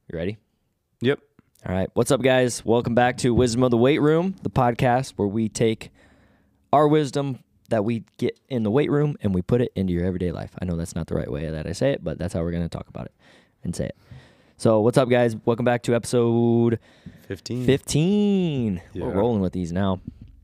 You ready? Yep. All right. What's up, guys? Welcome back to Wisdom of the Weight Room, the podcast where we take our wisdom that we get in the weight room and we put it into your everyday life. I know that's not the right way that I say it, but that's how we're going to talk about it and say it. So what's up, guys? Welcome back to episode 15. Yeah. We're rolling with these now.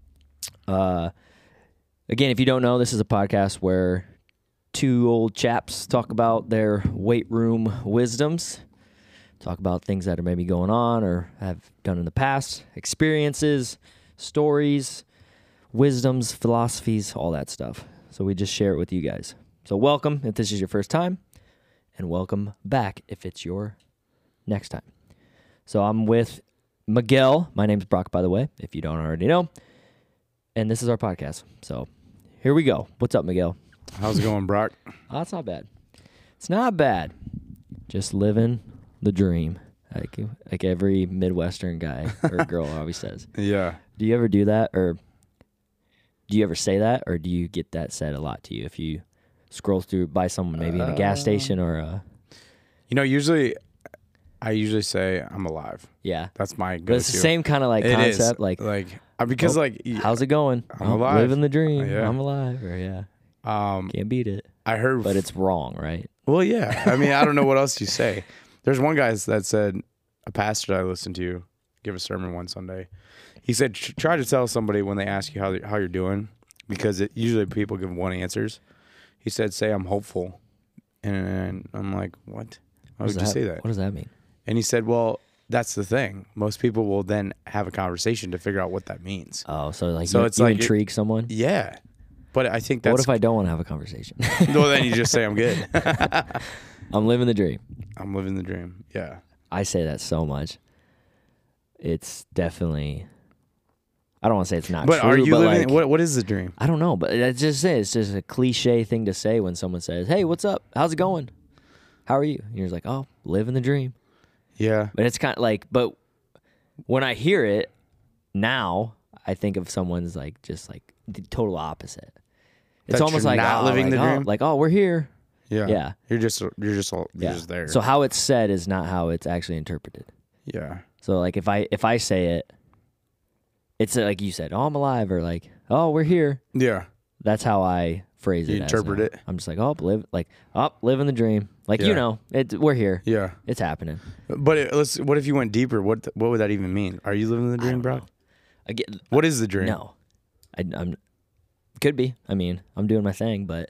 Again, if you don't know, this is a podcast where two old chaps talk about their weight room wisdoms, talk about things that are maybe going on or have done in the past, experiences, stories, wisdoms, philosophies, all that stuff. So we just share it with you guys. So welcome if this is your first time, and welcome back if it's your next time. So I'm with Miguel. My name's Brock, by the way, if you don't already know. And this is our podcast. So here we go. What's up, Miguel? How's it going, Brock? Oh, it's not bad. It's not bad. Just living the dream, like every Midwestern guy or girl always says. Yeah. Do you ever do that, or do you ever say that, or do you get that said a lot to you if you scroll through by someone maybe in a gas station or Usually I usually say I'm alive. yeah. That's my But go-to. it's the same kind of like It is. concept, like because oh, how's it going? I'm alive. Living the dream. Yeah. I'm alive, or yeah, can't beat it. I heard, But it's wrong, right? well, yeah. I mean, I don't know what else you say. There's one guy that said, a pastor that I listened to give a sermon one Sunday. He said, try to tell somebody when they ask you how you're doing, because usually people give one answers. He said, say I'm hopeful, and I'm like, what? Why would you say that? What does that mean? And he said, well, that's the thing. Most people will then have a conversation to figure out what that means. Oh, so it's you like intrigue someone. Yeah. But I think that's... What if I don't want to have a conversation? Well, then you just say, I'm good. I'm living the dream. I'm living the dream. Yeah. I say that so much. It's definitely... I don't want to say it's not But true, are you but living... like, what is the dream? I don't know, but it's just a cliche thing to say when someone says, hey, what's up? How's it going? How are you? And you're just like, oh, living the dream. Yeah. But it's kind of like... But when I hear it now, I think of someone's like just like the total opposite. It's That almost you're like not living the dream? like, oh, we're here. Yeah. Yeah. You're just there. So how it's said is not how it's actually interpreted. yeah. So like if I say it, it's like you said, oh, I'm alive, or like, oh, we're here. Yeah. That's how I phrase it. You interpret it. I'm just like, living the dream. Like, Yeah. we're here. Yeah. It's happening. But what if you went deeper? What would that even mean? Are you living the dream, bro? Again, What is the dream? no, I'm could be. I mean, I'm doing my thing, but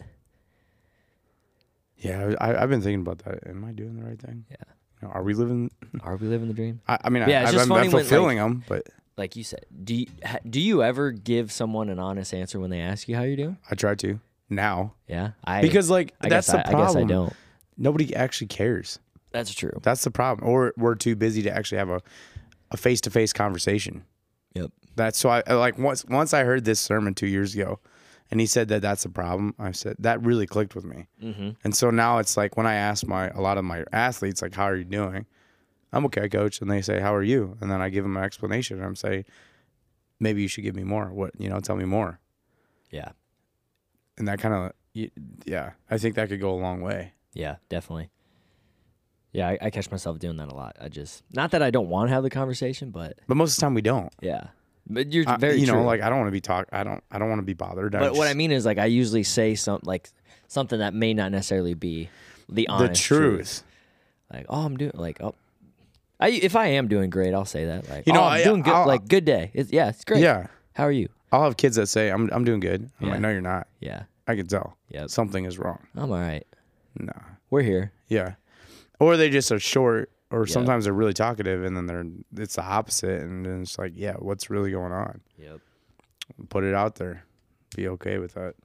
Yeah, I've been thinking about that. Am I doing the right thing? yeah. Are we living... Are we living the dream? I mean, Yeah, it's just funny I'm when, fulfilling them, but Like you said, do you ever give someone an honest answer when they ask you how you're doing? I try to now. Yeah, Because like I that's guess the problem. I guess I don't. Nobody actually cares. That's true. That's the problem. Or we're too busy to actually have a face-to-face conversation. Yep. That's so I like once I heard this sermon 2 years ago, and he said that that's the problem. I said that really clicked with me. Mm-hmm. And so now it's like when I ask a lot of my athletes like, how are you doing? I'm okay, coach. And they say, how are you? And then I give them an explanation. And I'm saying, maybe you should give me more. Tell me more. Yeah. And that kind of, yeah, I think that could go a long way. Yeah, definitely. Yeah, I catch myself doing that a lot. Not that I don't want to have the conversation, but most of the time we don't. yeah. But you're very true. Like I don't want to be I don't want to be bothered. But what I mean is, like, I usually say something that may not necessarily be the honest truth. Like, oh, I'm doing if I am doing great, I'll say that. Like, I'm doing good. Like, good day. It's great. Yeah. How are you? I'll have kids that say, I'm doing good. I'm like, no, you're not. Yeah. I can tell. Yep. Something is wrong. I'm all right. Nah. We're here. Yeah. Or they just are short, or Yep. sometimes they're really talkative, and then it's the opposite, and then it's like, yeah, what's really going on? Yep. Put it out there. Be okay with that.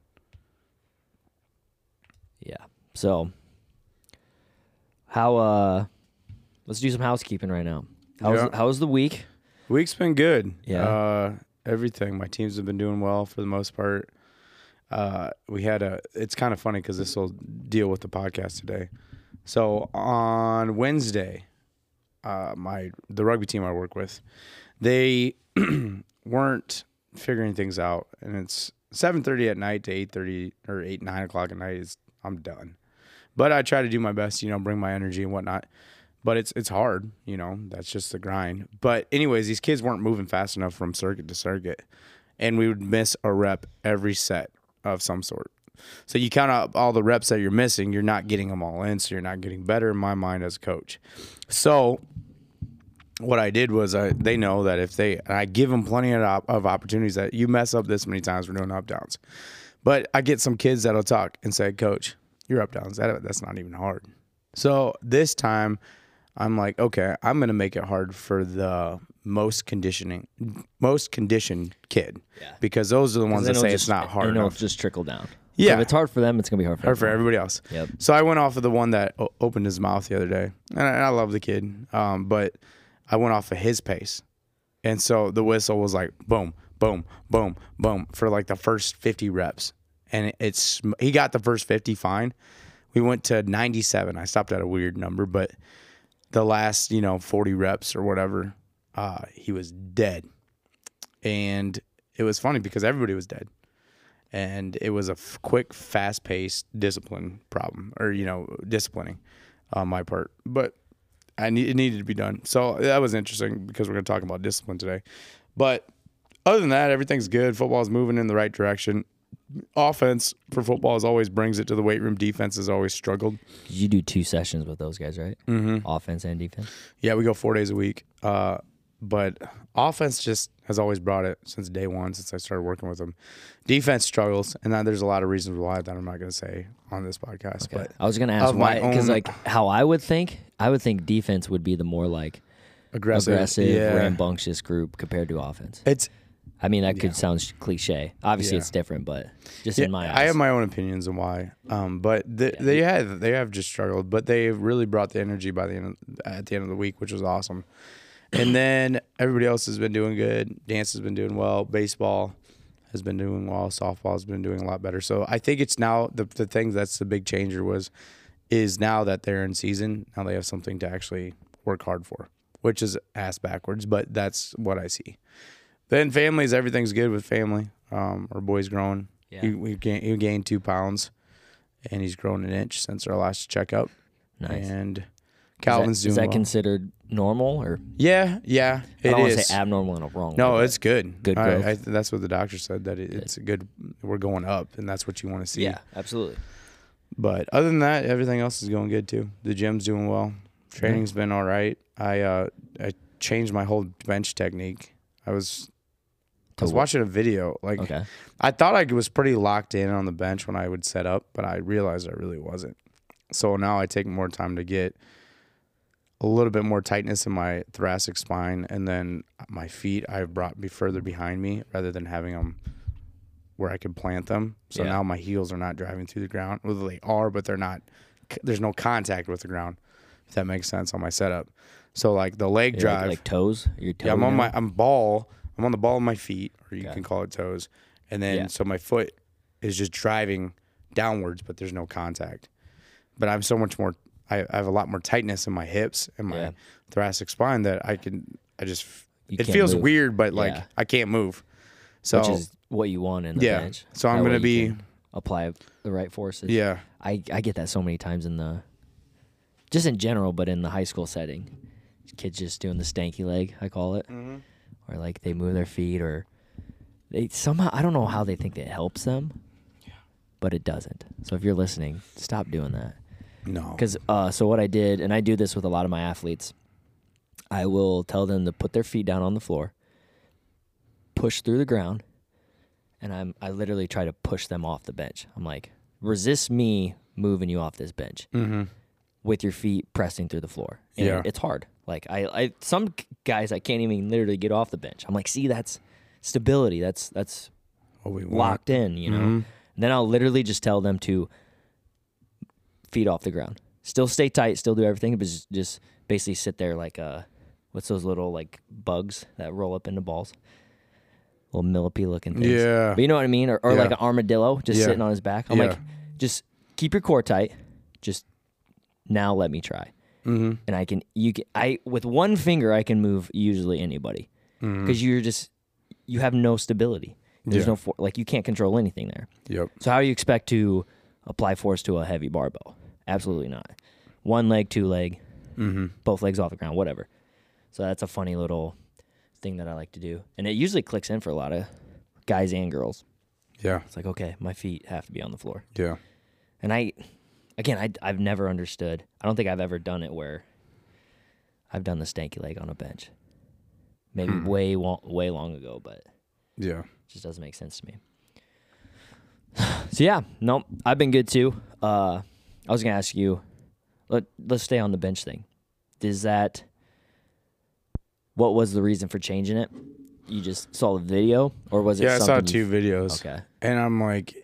Yeah. So, let's do some housekeeping right now. How's the week? Week's been good. Yeah. Everything. My teams have been doing well for the most part. It's kind of funny because this will deal with the podcast today. So on Wednesday, the rugby team I work with, they weren't figuring things out, and it's 7:30 at night to 8:30 or 9 o'clock at night. I'm done, but I try to do my best, bring my energy and whatnot. But it's hard, that's just the grind. But anyways, these kids weren't moving fast enough from circuit to circuit. And we would miss a rep every set of some sort. So you count out all the reps that you're missing, you're not getting them all in, so you're not getting better in my mind as a coach. So what I did was they know that I give them plenty of opportunities that you mess up this many times, we're doing up downs. But I get some kids that'll talk and say, Coach, your up downs, that's not even hard. So this time I'm like, okay, I'm going to make it hard for the most conditioned kid, because those are the ones that say it's not hard enough. It'll just trickle down. Yeah. So if it's hard for them, it's going to be hard for everybody else. Yep. So I went off of the one that opened his mouth the other day, and I love the kid, but I went off of his pace. And so the whistle was like boom, boom, boom, boom for like the first 50 reps. And he got the first 50 fine. We went to 97. I stopped at a weird number, but the last, 40 reps or whatever, he was dead. And it was funny because everybody was dead. And it was a quick, fast-paced discipline problem, or, disciplining on my part. But it needed to be done. So that was interesting because we're going to talk about discipline today. But other than that, everything's good. Football's moving in the right direction. Offense for football always brings it to the weight room. Defense has always struggled. You do 2 sessions with those guys, right? Mm-hmm. Offense and defense? Yeah, we go 4 days a week. But offense just has always brought it since day one, since I started working with them. Defense struggles, and there's a lot of reasons why that I'm not going to say on this podcast. Okay. But I was going to ask why, because how I would think defense would be the more like aggressive rambunctious group compared to offense. That could sound cliche. Obviously, it's different, but just in my eyes. I have my own opinions on why. But they have just struggled, but they really brought the energy at the end of the week, which was awesome. And then everybody else has been doing good. Dance has been doing well. Baseball has been doing well. Softball has been doing a lot better. So I think it's now the thing that's the big changer is now that they're in season, now they have something to actually work hard for, which is ass backwards, but that's what I see. Then families, everything's good with family. Our boy's growing. Yeah. He gained 2 pounds, and he's grown an inch since our last checkup. Nice. And Calvin's doing well. Is that well. Considered normal or? Yeah, it is. I don't want to say abnormal in a wrong way. No, it's good. Good growth. That's what the doctor said, that it's good. We're going up, and that's what you want to see. Yeah, absolutely. But other than that, everything else is going good too. The gym's doing well. Training's been all right. I changed my whole bench technique. I was watching a video. I thought I was pretty locked in on the bench when I would set up, but I realized I really wasn't. So now I take more time to get a little bit more tightness in my thoracic spine, and then my feet I've brought further behind me rather than having them where I could plant them. So now my heels are not driving through the ground. Well, they are, but they're not. There's no contact with the ground, if that makes sense on my setup. So like the leg drive, like toes. Your toe. Yeah, I'm on the ball of my feet, or you can call it toes, and then so my foot is just driving downwards, but there's no contact. But I'm so much more. I have a lot more tightness in my hips and my thoracic spine that it feels move. Weird, but I can't move. So which is what you want in the bench. So I'm going to apply the right forces. Yeah. I get that so many times just in general, but in the high school setting. Kids just doing the stanky leg, I call it. Mm-hmm. Or like they move their feet, or they somehow, I don't know how they think it helps them. Yeah. But it doesn't. So if you're listening, stop doing that. No. Because so what I did, and I do this with a lot of my athletes, I will tell them to put their feet down on the floor, push through the ground, and I literally try to push them off the bench. I'm like, resist me moving you off this bench with your feet pressing through the floor. And it's hard. Like I some guys I can't even literally get off the bench. I'm like, see, that's stability. That's what we locked in, you know. And then I'll literally just tell them to feet off the ground. Still stay tight, still do everything, but just basically sit there like what's those little like bugs that roll up into balls? Little millipede looking things. Yeah. But you know what I mean? Or like an armadillo just sitting on his back. I'm like, just keep your core tight. Just now let me try. Mm-hmm. And with one finger I can move usually anybody. Because you have no stability. There's no you can't control anything there. Yep. So how do you expect to apply force to a heavy barbell? Absolutely not. One leg, 2 leg, both legs off the ground, whatever. So that's a funny little thing that I like to do. And it usually clicks in for a lot of guys and girls. Yeah. It's like, okay, my feet have to be on the floor. Yeah. And I've never understood. I don't think I've ever done it where I've done the stanky leg on a bench. Maybe way long ago, but Yeah. it just doesn't make sense to me. So yeah, nope, I've been good too. I was gonna ask you, let's stay on the bench thing. What was the reason for changing it? You just saw the video, or was it? Yeah, I saw something 2 videos. Okay. And I'm like,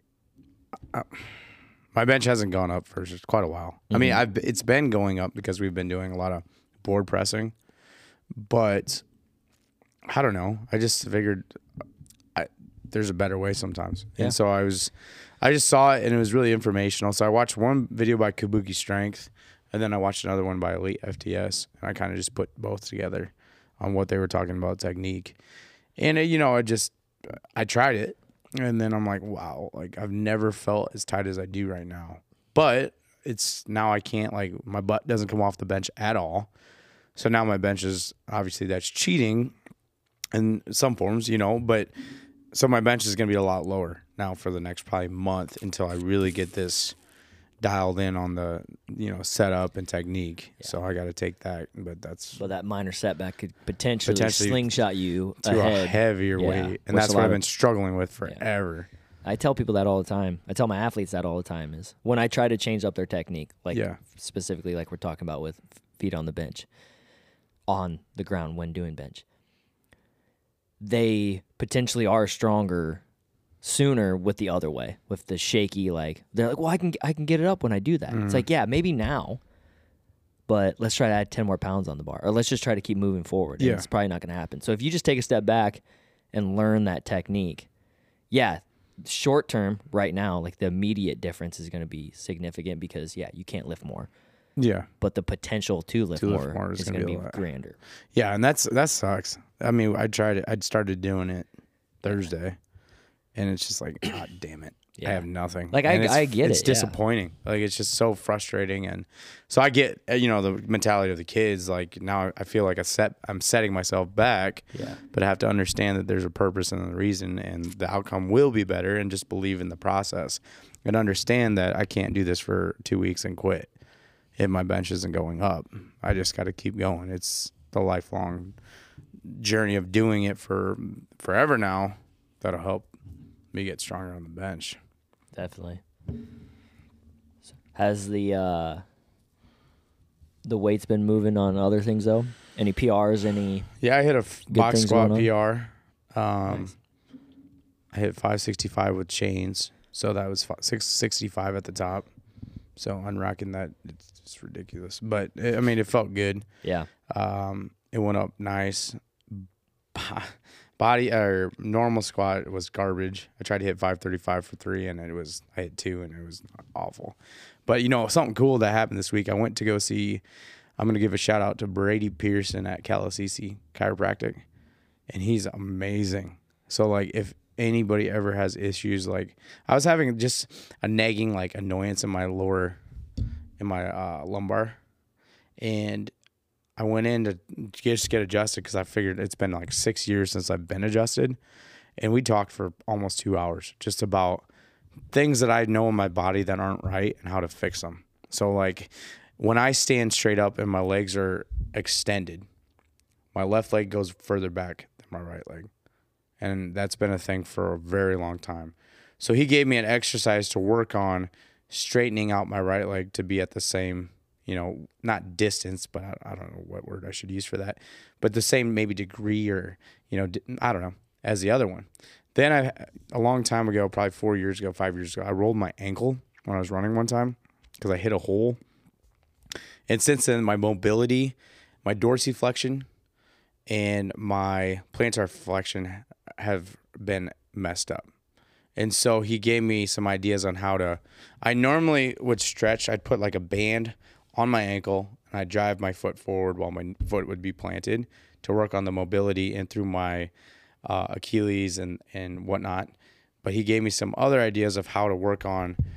my bench hasn't gone up for just quite a while. I mean, it's been going up because we've been doing a lot of board pressing, but I don't know. I just figured there's a better way sometimes. Yeah. And so I just saw it and it was really informational. So I watched one video by Kabuki Strength and then I watched another one by Elite FTS, and I kind of just put both together on what they were talking about technique. And I tried it and then I'm like, wow, like I've never felt as tight as I do right now. But it's now I can't, like, my butt doesn't come off the bench at all. So now my bench is, obviously that's cheating in some forms, but so my bench is going to be a lot lower now for the next probably month until I really get this dialed in on the, setup and technique. Yeah. So I got to take that, but that minor setback could potentially slingshot you to ahead. A heavier weight. And that's what I've been struggling with forever. Yeah. I tell people that all the time. I tell my athletes that all the time is when I try to change up their technique, like specifically like we're talking about with feet on the bench, on the ground when doing bench. They potentially are stronger sooner with the other way, with the shaky, like they're like, well, I can get it up when I do that. It's like, yeah, maybe now, but let's try to add 10 more pounds on the bar, or let's just try to keep moving forward. And it's probably not going to happen. So if you just take a step back and learn that technique, short term right now, like the immediate difference is going to be significant because you can't lift more. Yeah. But the potential to lift more is going to be grander. Yeah, and that sucks. I mean, I tried it. I'd started doing it Thursday, and it's just like, God damn it. Yeah. I have nothing. Like, I get it. It's disappointing. Like, it's just so frustrating. And so I get, the mentality of the kids. Like, now I feel like I'm setting myself back. Yeah. But I have to understand that there's a purpose and a reason, and the outcome will be better, and just believe in the process. And understand that I can't do this for 2 weeks and quit if my bench isn't going up. I just got to keep going. It's the lifelong journey of doing it for forever now that'll help me get stronger on the bench. Definitely. Has the weight's been moving on other things though? Any PRs? Yeah, I hit a box squat PR. Nice. I hit 565 with chains, so that was 665 at the top. So unrocking that, it's ridiculous, but it felt good. Yeah. It went up nice. Body or normal squat was garbage. I tried to hit 535 for 3, and I hit 2, and it was awful. But something cool that happened this week. I went to go see. I'm gonna give a shout out to Brady Pearson at Calasisi Chiropractic, and he's amazing. So like if anybody ever has issues, like I was having just a nagging like annoyance in my lumbar, and I went in to just get adjusted because I figured it's been like 6 years since I've been adjusted. And we talked for almost 2 hours just about things that I know in my body that aren't right and how to fix them. So like when I stand straight up and my legs are extended, my left leg goes further back than my right leg. And that's been a thing for a very long time. So he gave me an exercise to work on straightening out my right leg to be at the same, not distance, but I don't know what word I should use for that, but the same maybe degree or, I don't know, as the other one. Then a long time ago, probably 5 years ago, I rolled my ankle when I was running one time because I hit a hole. And since then, my mobility, my dorsiflexion, and my plantar flexion have been messed up. And so he gave me some ideas on I normally would stretch. I'd put like a band on my ankle, and I'd drive my foot forward while my foot would be planted to work on the mobility and through my Achilles and whatnot. But he gave me some other ideas of how to work on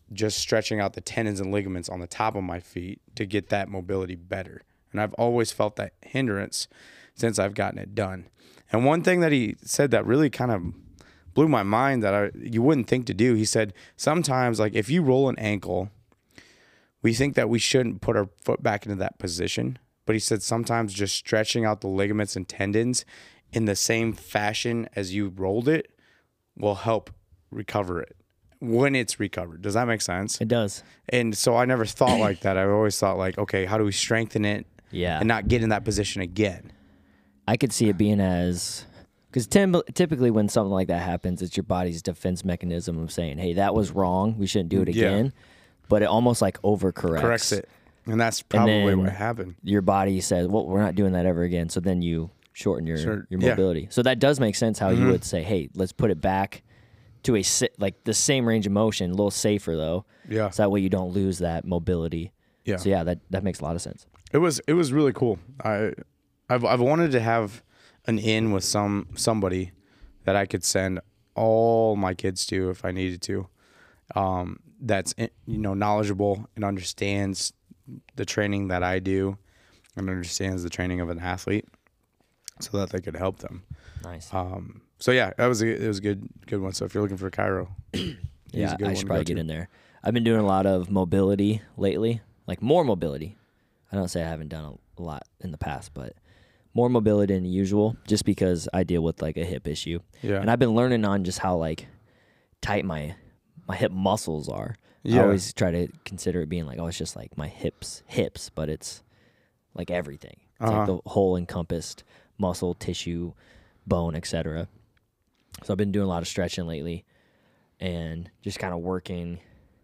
just stretching out the tendons and ligaments on the top of my feet to get that mobility better. And I've always felt that hindrance since I've gotten it done. And one thing that he said that really kind of blew my mind that you wouldn't think to do, he said, sometimes, like, if you roll an ankle, we think that we shouldn't put our foot back into that position. But he said sometimes just stretching out the ligaments and tendons in the same fashion as you rolled it will help recover it when it's recovered. Does that make sense? It does. And so I never thought like that. I always thought like, okay, how do we strengthen it and not get in that position again? I could see it being as, because typically when something like that happens, it's your body's defense mechanism of saying, hey, that was wrong. We shouldn't do it again. But it almost like overcorrects. Corrects it. And that's probably what happened. Your body says, well, we're not doing that ever again. So then you shorten your mobility. So that does make sense how you would say, hey, let's put it back to like the same range of motion, a little safer though. Yeah. So that way you don't lose that mobility. Yeah. So yeah, that makes a lot of sense. It was really cool. I've wanted to have an in with somebody that I could send all my kids to if I needed to. That's knowledgeable and understands the training that I do and understands the training of an athlete, so that they could help them. Nice. So yeah, it was a good one. So if you're looking for a chiro, yeah, I should probably get in there. I've been doing a lot of mobility lately, like more mobility. I don't say I haven't done a lot in the past, but more mobility than usual, just because I deal with like a hip issue. Yeah. And I've been learning on just how like tight my hip muscles are. Yeah. I always try to consider it being like, oh, it's just like my hips, but it's like everything. It's like the whole encompassed muscle, tissue, bone, etc. So I've been doing a lot of stretching lately and just kind of working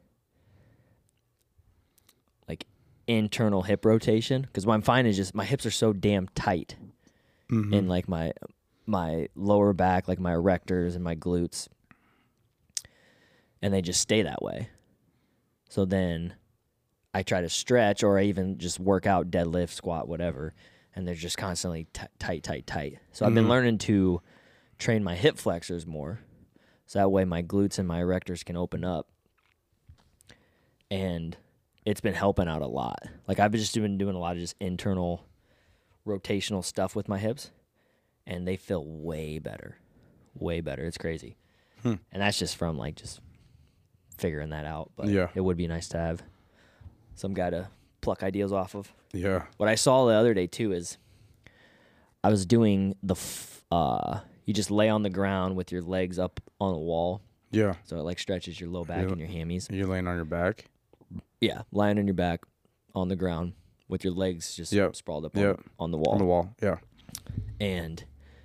like internal hip rotation, because what I'm finding is just my hips are so damn tight in like my lower back, like my erectors and my glutes, and they just stay that way. So then I try to stretch, or I even just work out, deadlift, squat, whatever, and they're just constantly tight. So I've been learning to train my hip flexors more, so that way my glutes and my erectors can open up. And it's been helping out a lot. Like I've just been doing a lot of just internal rotational stuff with my hips, and they feel way better. It's crazy. And that's just from like just figuring that out. But it would be nice to have some guy to pluck ideas off of. Yeah. What I saw the other day too is I was doing you just lay on the ground with your legs up on the wall. Yeah. So it like stretches your low back and your hammies. You're laying on your back? Yeah, lying on your back on the ground with your legs just sprawled up on the wall. On the wall, yeah. And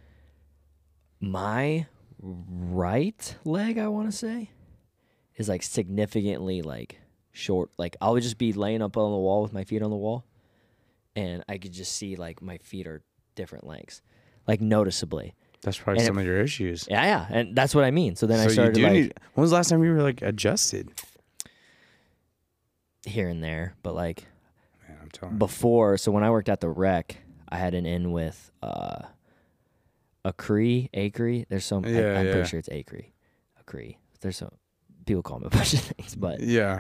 my right leg, I want to say, is like significantly like short. Like I would just be laying up on the wall with my feet on the wall, and I could just see like my feet are different lengths, like noticeably. That's probably some of your issues. Yeah, and that's what I mean. So then I started like, when was the last time you were like adjusted? Here and there, but like man, I'm telling before. So when I worked at the rec, I had an in with Acree. There's some. I'm pretty sure it's Acree. There's some people call him a bunch of things, but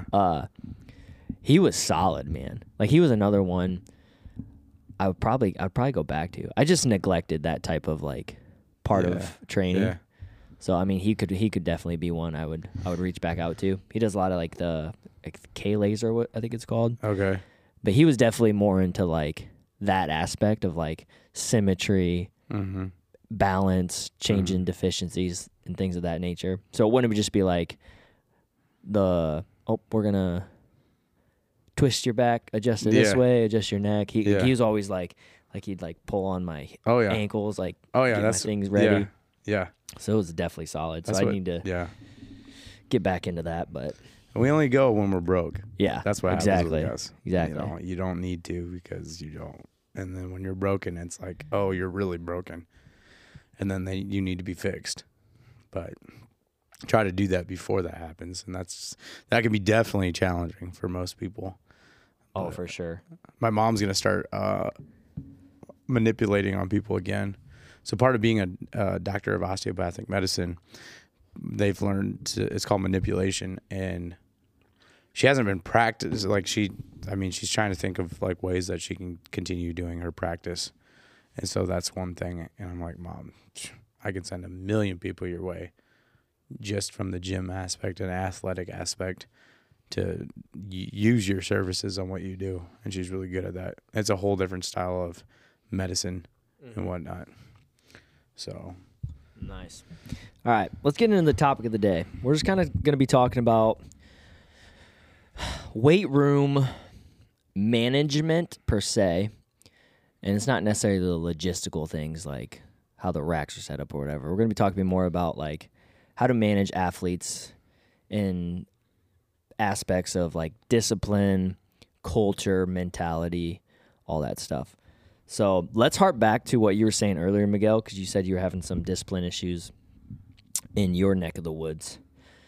he was solid, man. Like he was another one. I'd probably go back to. I just neglected that type of like part of training. Yeah. So I mean, he could definitely be one I would reach back out to. He does a lot of like the K laser, what I think it's called. Okay. But he was definitely more into like that aspect of like symmetry, balance, changing deficiencies and things of that nature. So it wouldn't just be like we're gonna twist your back, adjust it this way, adjust your neck. He was always like he'd like pull on my ankles, like get my things ready. Yeah. So it was definitely solid. So I need to get back into that, but we only go when we're broke. Yeah. That's what happens with us. Exactly. You don't need to because you don't. And then when you're broken, it's like, oh, you're really broken. And then you need to be fixed. But try to do that before that happens. And that can be definitely challenging for most people. Oh, for sure. My mom's going to start manipulating on people again. So part of being a doctor of osteopathic medicine, they've learned it's called manipulation, and she hasn't been practiced. Like she's trying to think of like ways that she can continue doing her practice. And so that's one thing. And I'm like, Mom, I can send 1 million people your way just from the gym aspect and athletic aspect to use your services on what you do. And she's really good at that. It's a whole different style of medicine and whatnot. So nice. All right, let's get into the topic of the day. We're just kind of going to be talking about weight room management per se, and it's not necessarily the logistical things like how the racks are set up or whatever. We're going to be talking more about like how to manage athletes in aspects of like discipline, culture, mentality, all that stuff. So let's harp back to what you were saying earlier, Miguel, because you said you were having some discipline issues in your neck of the woods.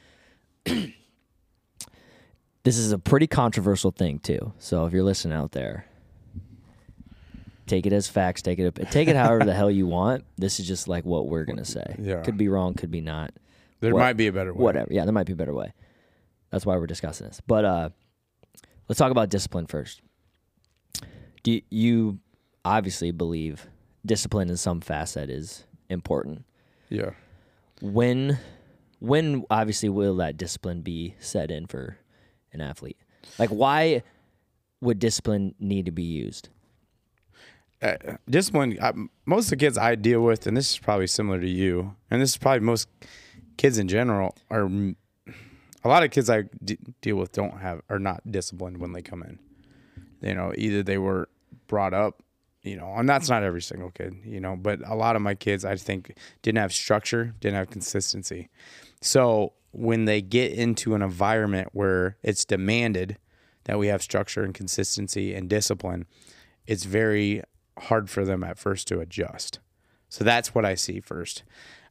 This is a pretty controversial thing too. So if you're listening out there, take it as facts, take it however the hell you want. This is just like what we're going to say. Yeah. Could be wrong, could be not. There might be a better way. Whatever. Yeah, there might be a better way. That's why we're discussing this. But let's talk about discipline first. Do you obviously believe discipline in some facet is important? Yeah. When obviously will that discipline be set in for an athlete? Like, why would discipline need to be used? Discipline, most of the kids I deal with, and this is probably similar to you, and this is probably most kids in general, are a lot of kids I deal with are not disciplined when they come in. You know, either they were brought up, and that's not every single kid, but a lot of my kids, I think, didn't have structure, didn't have consistency. So when they get into an environment where it's demanded that we have structure and consistency and discipline, it's very hard for them at first to adjust. So that's what I see first.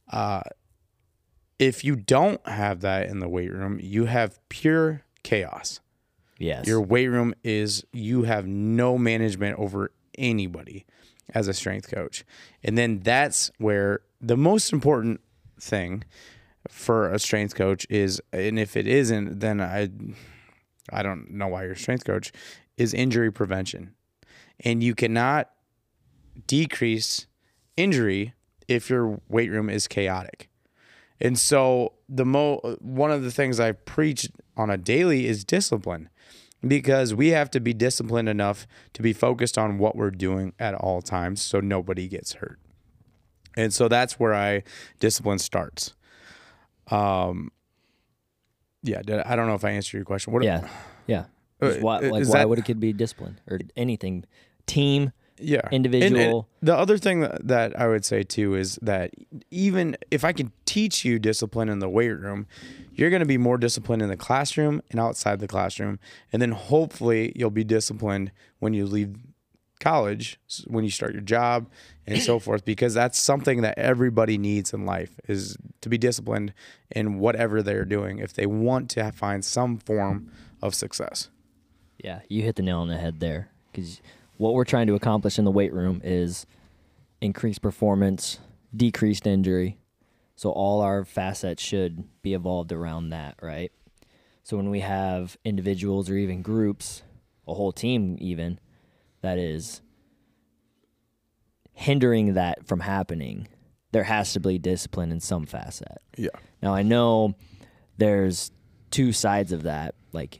If you don't have that in the weight room, you have pure chaos. Yes. Your weight room you have no management over anybody as a strength coach. And then that's where the most important thing for a strength coach is, and if it isn't, then I don't know why you're a strength coach, is injury prevention. And you cannot decrease injury if your weight room is chaotic. And so one of the things I preach on a daily is discipline, because we have to be disciplined enough to be focused on what we're doing at all times so nobody gets hurt. And so that's where discipline starts. I don't know if I answered your question. Yeah. Why would a kid be disciplined or anything? Team, individual. And the other thing that I would say too is that even if I can teach you discipline in the weight room, you're going to be more disciplined in the classroom and outside the classroom. And then hopefully you'll be disciplined when you leave college, when you start your job and so forth, because that's something that everybody needs in life, is to be disciplined in whatever they're doing if they want to find some form of success. Yeah, you hit the nail on the head there, because what we're trying to accomplish in the weight room is increased performance, decreased injury. So all our facets should be evolved around that, right? So when we have individuals or even groups, a whole team even, that is hindering that from happening, there has to be discipline in some facet. Yeah. Now, I know there's two sides of that. Like,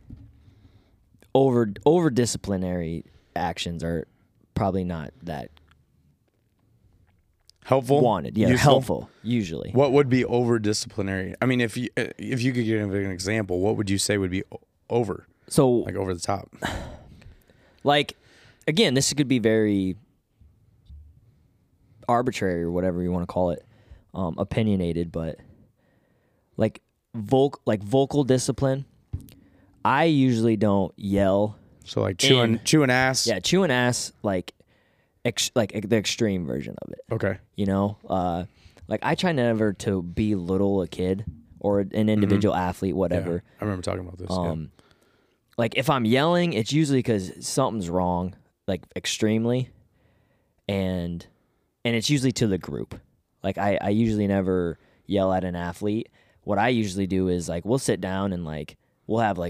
over disciplinary actions are probably not that helpful. Wanted, yeah, useful? helpful usually. What would be over disciplinary? I mean, if you could give an example, what would you say would be over? So, like over the top. Like, again, this could be very arbitrary or whatever you want to call it, opinionated, but like vocal discipline. I usually don't yell. So like chewing ass. Yeah, chewing ass, like the extreme version of it. Okay. Like I try never to belittle a kid or an individual athlete, whatever. Yeah, I remember talking about this. Like if I'm yelling, it's usually because something's wrong, like extremely, and it's usually to the group. Like I usually never yell at an athlete. What I usually do is like we'll sit down and like we'll have like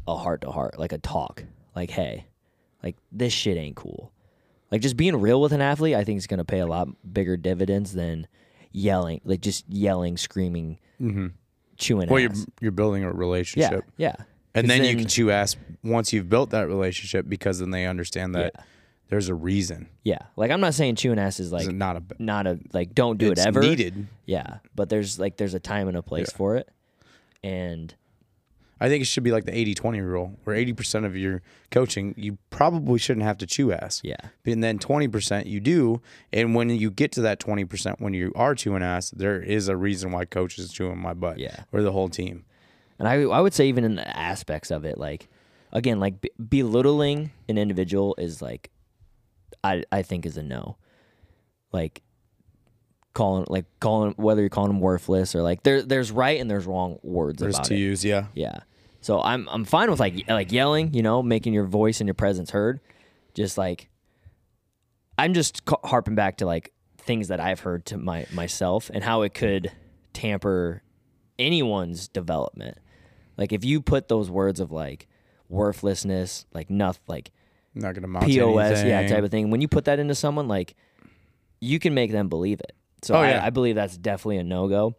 a heart-to-heart, like a talk. Like, hey, like, this shit ain't cool. Like, just being real with an athlete, I think is going to pay a lot bigger dividends than yelling, like just yelling, screaming, chewing Well, ass. you're building a relationship. Yeah. And 'Cause then you can chew ass once you've built that relationship, because then they understand that there's a reason. Yeah. Like, I'm not saying chewing ass is like It's not a like, don't do it it's ever. needed. Yeah. But there's a time and a place for it. And I think it should be like the 80-20 rule, where 80% of your coaching, you probably shouldn't have to chew ass. yeah. And then 20% you do. And when you get to that 20%, when you are chewing ass, there is a reason why coach is chewing my butt. Yeah. Or the whole team. And I would say even in the aspects of it, like, again, like belittling an individual is like, I think is a no. Like calling whether you're calling them worthless or like there's right and there's wrong words There's about to it. use, yeah. Yeah. So I'm fine with like yelling, you know, making your voice and your presence heard. Just like I'm just harping back to like things that I've heard to myself and how it could tamper anyone's development. Like if you put those words of like worthlessness, like nothing, like Not gonna amount POS, to anything. yeah, type of thing. When you put that into someone, like you can make them believe it. So I believe that's definitely a no-go.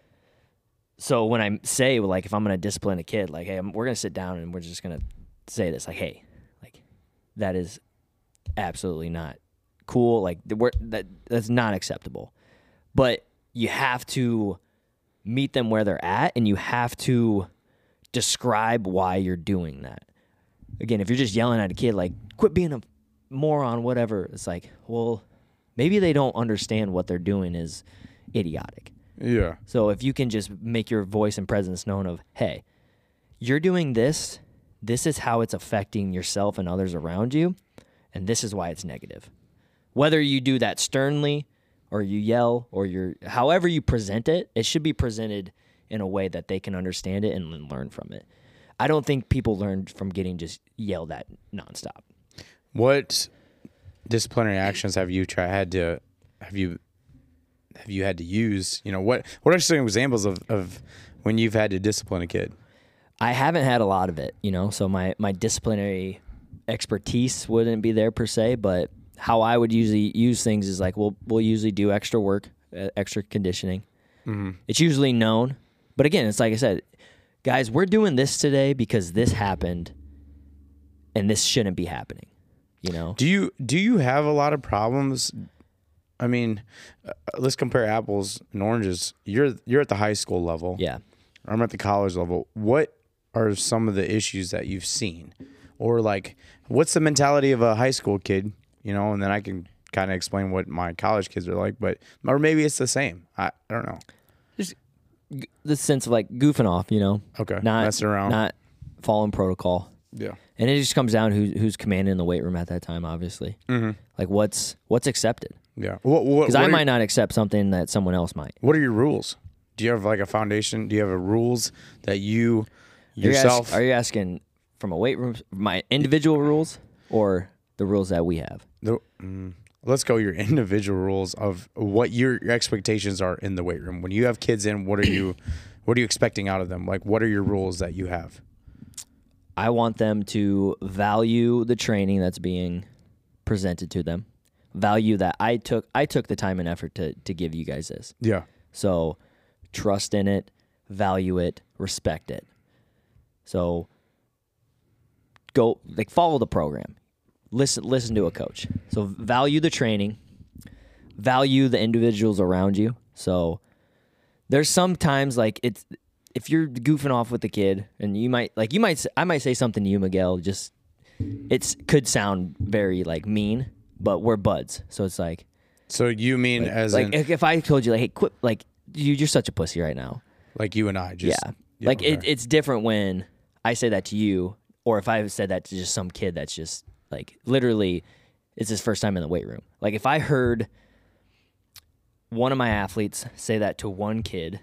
So when I say, like, if I'm going to discipline a kid, like, hey, we're going to sit down and we're just going to say this, like, hey, like, that is absolutely not cool. Like, that's not acceptable. But you have to meet them where they're at, and you have to describe why you're doing that. Again, if you're just yelling at a kid, like, quit being a moron, whatever, it's like, well, maybe they don't understand what they're doing is idiotic. Yeah. So if you can just make your voice and presence known of, hey, you're doing this, this is how it's affecting yourself and others around you, and this is why it's negative. Whether you do that sternly or you yell or however you present it, it should be presented in a way that they can understand it and learn from it. I don't think people learn from getting just yelled at nonstop. What disciplinary actions have you had to use? You know, what are some examples of when you've had to discipline a kid? I haven't had a lot of it, you know, so my disciplinary expertise wouldn't be there per se, but how I would usually use things is like we'll usually do extra work, extra conditioning. Mm-hmm. It's usually known, but again, it's like I said, guys, we're doing this today because this happened, and this shouldn't be happening. You know? Do you have a lot of problems? I mean, let's compare apples and oranges. You're at the high school level. Yeah. I'm at the college level. What are some of the issues that you've seen? Or like, what's the mentality of a high school kid? You know, and then I can kind of explain what my college kids are like, or maybe it's the same. I don't know. Just the sense of like goofing off, you know? Okay. Not messing around. Not following protocol. Yeah. And it just comes down who's commanding the weight room at that time, obviously. Mm-hmm. Like what's accepted. Yeah. Because I might not accept something that someone else might. What are your rules? Do you have like a foundation? Do you have a rules that you yourself? Are you asking from a weight room, my individual rules, or the rules that we have? Let's go your individual rules of what your expectations are in the weight room. When you have kids in, what are you expecting out of them? Like, what are your rules that you have? I want them to value the training that's being presented to them. Value that I took the time and effort to give you guys this. Yeah. So trust in it, value it, respect it. So go follow the program. Listen to a coach. So value the training, value the individuals around you. So there's sometimes like it's if you're goofing off with the kid and I might say something to you, Miguel, just could sound very like mean, but we're buds. So it's like, so you mean like, as like in, if I told you like, hey, quit, like you're such a pussy right now. like you and I just, Yeah. Like okay. it's different when I say that to you, or if I said that to just some kid that's just like literally it's his first time in the weight room. Like if I heard one of my athletes say that to one kid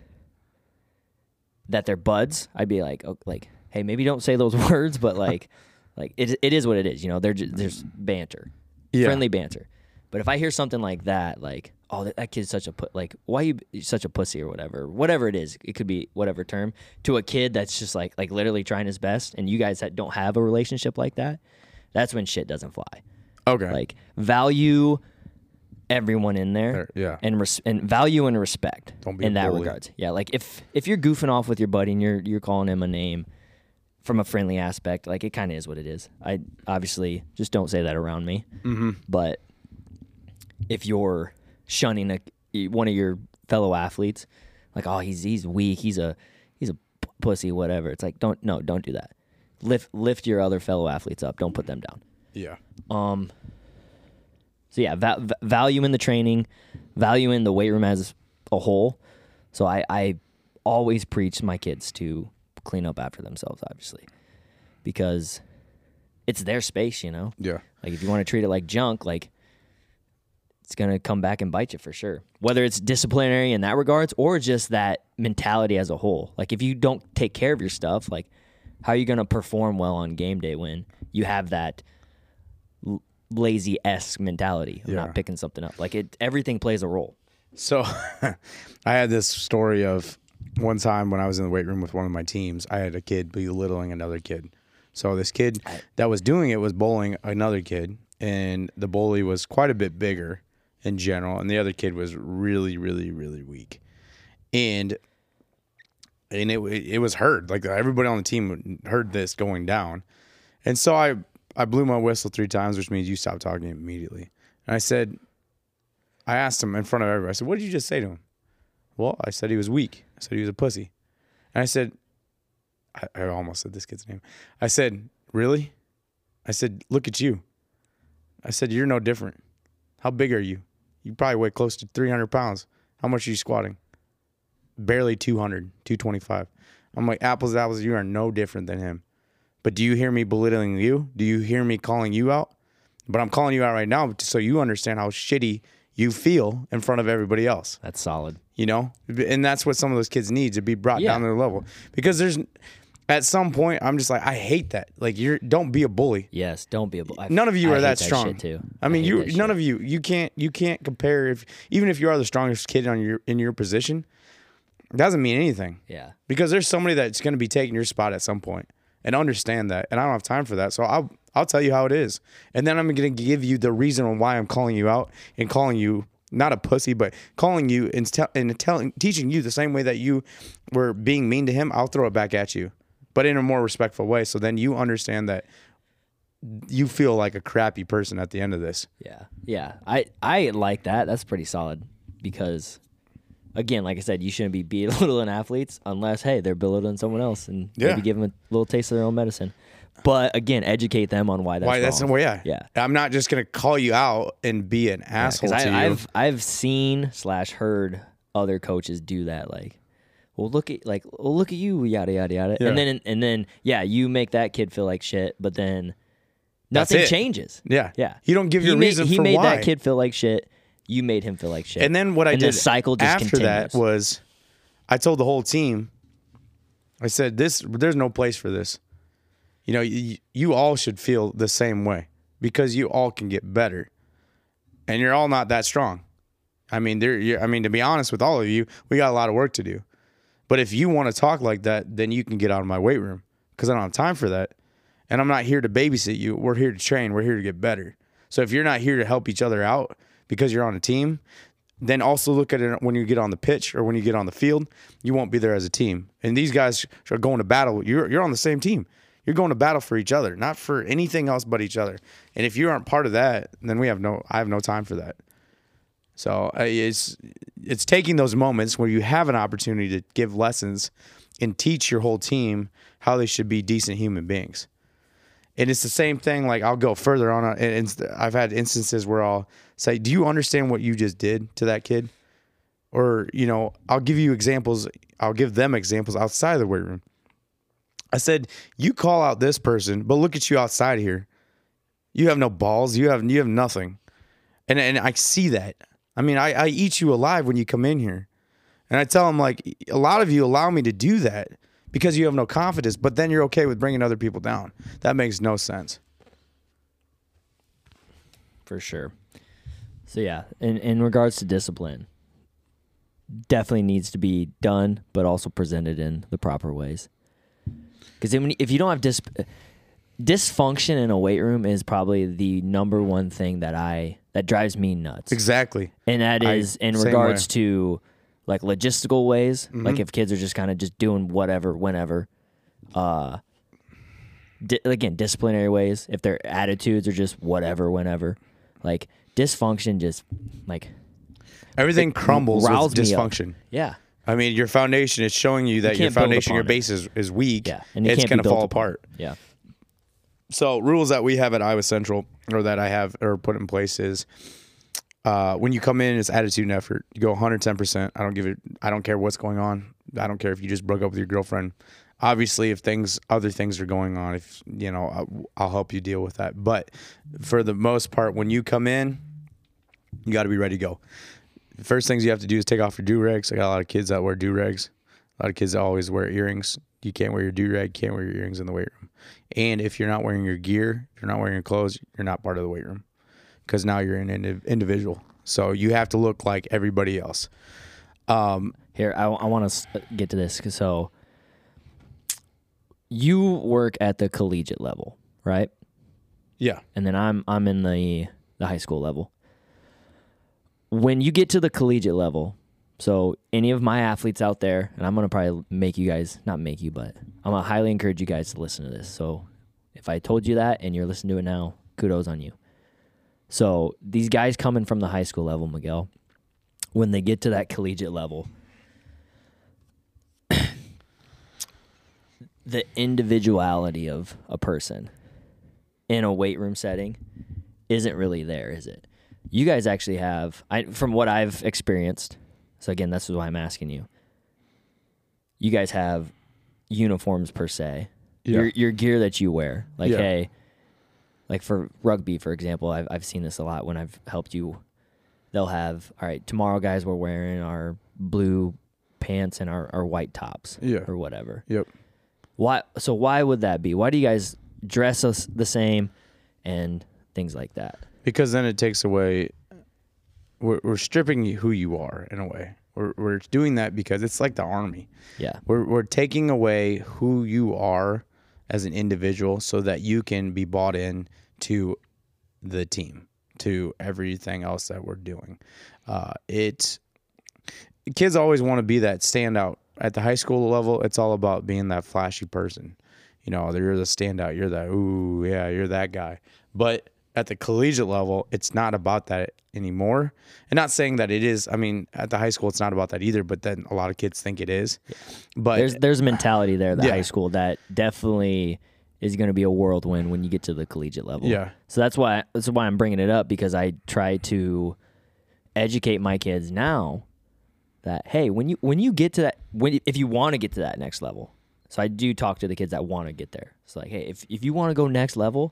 that they're buds, I'd be like, oh, like, hey, maybe don't say those words, but like it is what it is. You know, there's banter, Yeah. friendly banter. But if I hear something like that, like, oh, that kid's such a why you such a pussy or whatever it is. It could be whatever term to a kid that's just like literally trying his best, and you guys that don't have a relationship like that. That's when shit doesn't fly. Okay. Like value everyone in there, yeah, and value and respect. Don't be in a that bully. regards. Yeah, like if you're goofing off with your buddy and you're calling him a name from a friendly aspect, like it kind of is what it is. I obviously just don't say that around me. Mm-hmm. But if you're shunning one of your fellow athletes, like, oh, he's weak, he's a pussy, whatever. It's like don't do that. Lift your other fellow athletes up. Don't put them down. Yeah. So yeah, value in the training, value in the weight room as a whole. So I always preach my kids to clean up after themselves, obviously, because it's their space, you know? Yeah. Like if you want to treat it like junk, like it's going to come back and bite you for sure. Whether it's disciplinary in that regards or just that mentality as a whole. Like if you don't take care of your stuff, like how are you going to perform well on game day when you have that lazy-esque mentality of not picking something up? Like everything plays a role. So I had this story of one time when I was in the weight room with one of my teams, I had a kid belittling another kid. So this kid that was doing it was bullying another kid, and the bully was quite a bit bigger in general, and the other kid was really, really, really weak. And it was heard. Like everybody on the team heard this going down. And so I blew my whistle 3 times, which means you stop talking immediately. And I asked him in front of everybody, I said, what did you just say to him? Well, I said he was weak. I said he was a pussy. And I said, I almost said this kid's name. I said, really? I said, look at you. I said, you're no different. How big are you? You probably weigh close to 300 pounds. How much are you squatting? Barely 200, 225. I'm like, apples to apples, you are no different than him. But do you hear me belittling you? Do you hear me calling you out? But I'm calling you out right now so you understand how shitty you feel in front of everybody else. That's solid. You know? And that's what some of those kids need, to be brought down to their level. Because at some point, I'm just like, I hate that. Like, don't be a bully. Yes, don't be a bully. None of you are that hate strong. Shit too. I mean, none of you can't compare. Even if you are the strongest kid in your position, it doesn't mean anything. Yeah. Because there's somebody that's going to be taking your spot at some point, and understand that. And I don't have time for that. So I'll tell you how it is. And then I'm going to give you the reason why I'm calling you out and calling you not a pussy, but calling you and teaching you the same way that you were being mean to him. I'll throw it back at you, but in a more respectful way. So then you understand that you feel like a crappy person at the end of this. Yeah. Yeah. I like that. That's pretty solid because, again, like I said, you shouldn't be belittling athletes unless, hey, they're belittling someone else and maybe give them a little taste of their own medicine. But again, educate them on why that's wrong. Yeah. I'm not just gonna call you out and be an asshole to you. I've seen / heard other coaches do that. Like, look at you, yada yada yada, Yeah. and then you make that kid feel like shit, but then nothing changes. Yeah. Yeah. You don't give your reason he for made why. that kid feel like shit. You made him feel like shit. And then what I did the cycle just after continues. that was, I told the whole team, I said, there's no place for this. You know, you all should feel the same way because you all can get better, and you're all not that strong. I mean, to be honest with all of you, we got a lot of work to do. But if you want to talk like that, then you can get out of my weight room because I don't have time for that. And I'm not here to babysit you. We're here to train. We're here to get better. So if you're not here to help each other out because you're on a team, then also look at it when you get on the pitch or when you get on the field. You won't be there as a team. And these guys are going to battle. You're on the same team. You're going to battle for each other, not for anything else but each other. And if you aren't part of that, then I have no time for that. So it's taking those moments where you have an opportunity to give lessons and teach your whole team how they should be decent human beings. And it's the same thing. Like, I'll go further on. And I've had instances where I'll say, do you understand what you just did to that kid? Or, you know, I'll give you examples. I'll give them examples outside of the weight room. I said, you call out this person, but look at you outside here. You have no balls. You have nothing. And I see that. I mean, I eat you alive when you come in here. And I tell them, like, a lot of you allow me to do that because you have no confidence, but then you're okay with bringing other people down. That makes no sense. For sure. So yeah, in regards to discipline, definitely needs to be done, but also presented in the proper ways. Because if you don't have dysfunction in a weight room is probably the number one thing that drives me nuts. Exactly. And that is in regards to like logistical ways, like if kids are just kind of just doing whatever, whenever. Again, disciplinary ways, if their attitudes are just whatever, whenever. Like dysfunction just like... Everything crumbles with dysfunction. Yeah. I mean, your foundation is showing you that your foundation, your base is weak. Yeah. And it's going to fall apart. Yeah. So rules that we have at Iowa Central, or that I have or put in place, is when you come in, it's attitude and effort. You go 110%. I don't care what's going on. I don't care if you just broke up with your girlfriend. Obviously, if other things are going on, if I'll help you deal with that. But for the most part, when you come in, you got to be ready to go. The first things you have to do is take off your do-rags. I got a lot of kids that wear do-rags. A lot of kids that always wear earrings. You can't wear your do-rag, can't wear your earrings in the weight room. And if you're not wearing your gear, if you're not wearing your clothes, you're not part of the weight room, because now you're an individual. So you have to look like everybody else. Here, I want to get to this. So you work at the collegiate level, right? Yeah. And then I'm in the high school level. When you get to the collegiate level, so any of my athletes out there, and I'm going to probably not make you, but I'm going to highly encourage you guys to listen to this. So if I told you that and you're listening to it now, kudos on you. So these guys coming from the high school level, Miguel, when they get to that collegiate level, the individuality of a person in a weight room setting isn't really there, is it? You guys actually have, from what I've experienced, so again, that's why I'm asking you. You guys have uniforms per se. Yeah. Your gear that you wear. Like, hey, like for rugby, for example, I've seen this a lot when I've helped you. They'll have, all right, tomorrow, guys, we're wearing our blue pants and our white tops or whatever. Yep. Why would that be? Why do you guys dress us the same and things like that? Because then it takes away, we're stripping who you are in a way. We're doing that because it's like the army. Yeah. We're taking away who you are as an individual so that you can be bought in to the team, to everything else that we're doing. Kids always want to be that standout. At the high school level, it's all about being that flashy person. You're the standout. You're that, ooh, yeah, you're that guy. But at the collegiate level, it's not about that anymore. And not saying that it is. I mean, at the high school, it's not about that either. But then a lot of kids think it is. Yeah. But there's a mentality there at the high school that definitely is going to be a whirlwind when you get to the collegiate level. Yeah. So that's why I'm bringing it up, because I try to educate my kids now that, hey, when you get to that, if you want to get to that next level. So I do talk to the kids that want to get there. It's like, hey, if you want to go next level,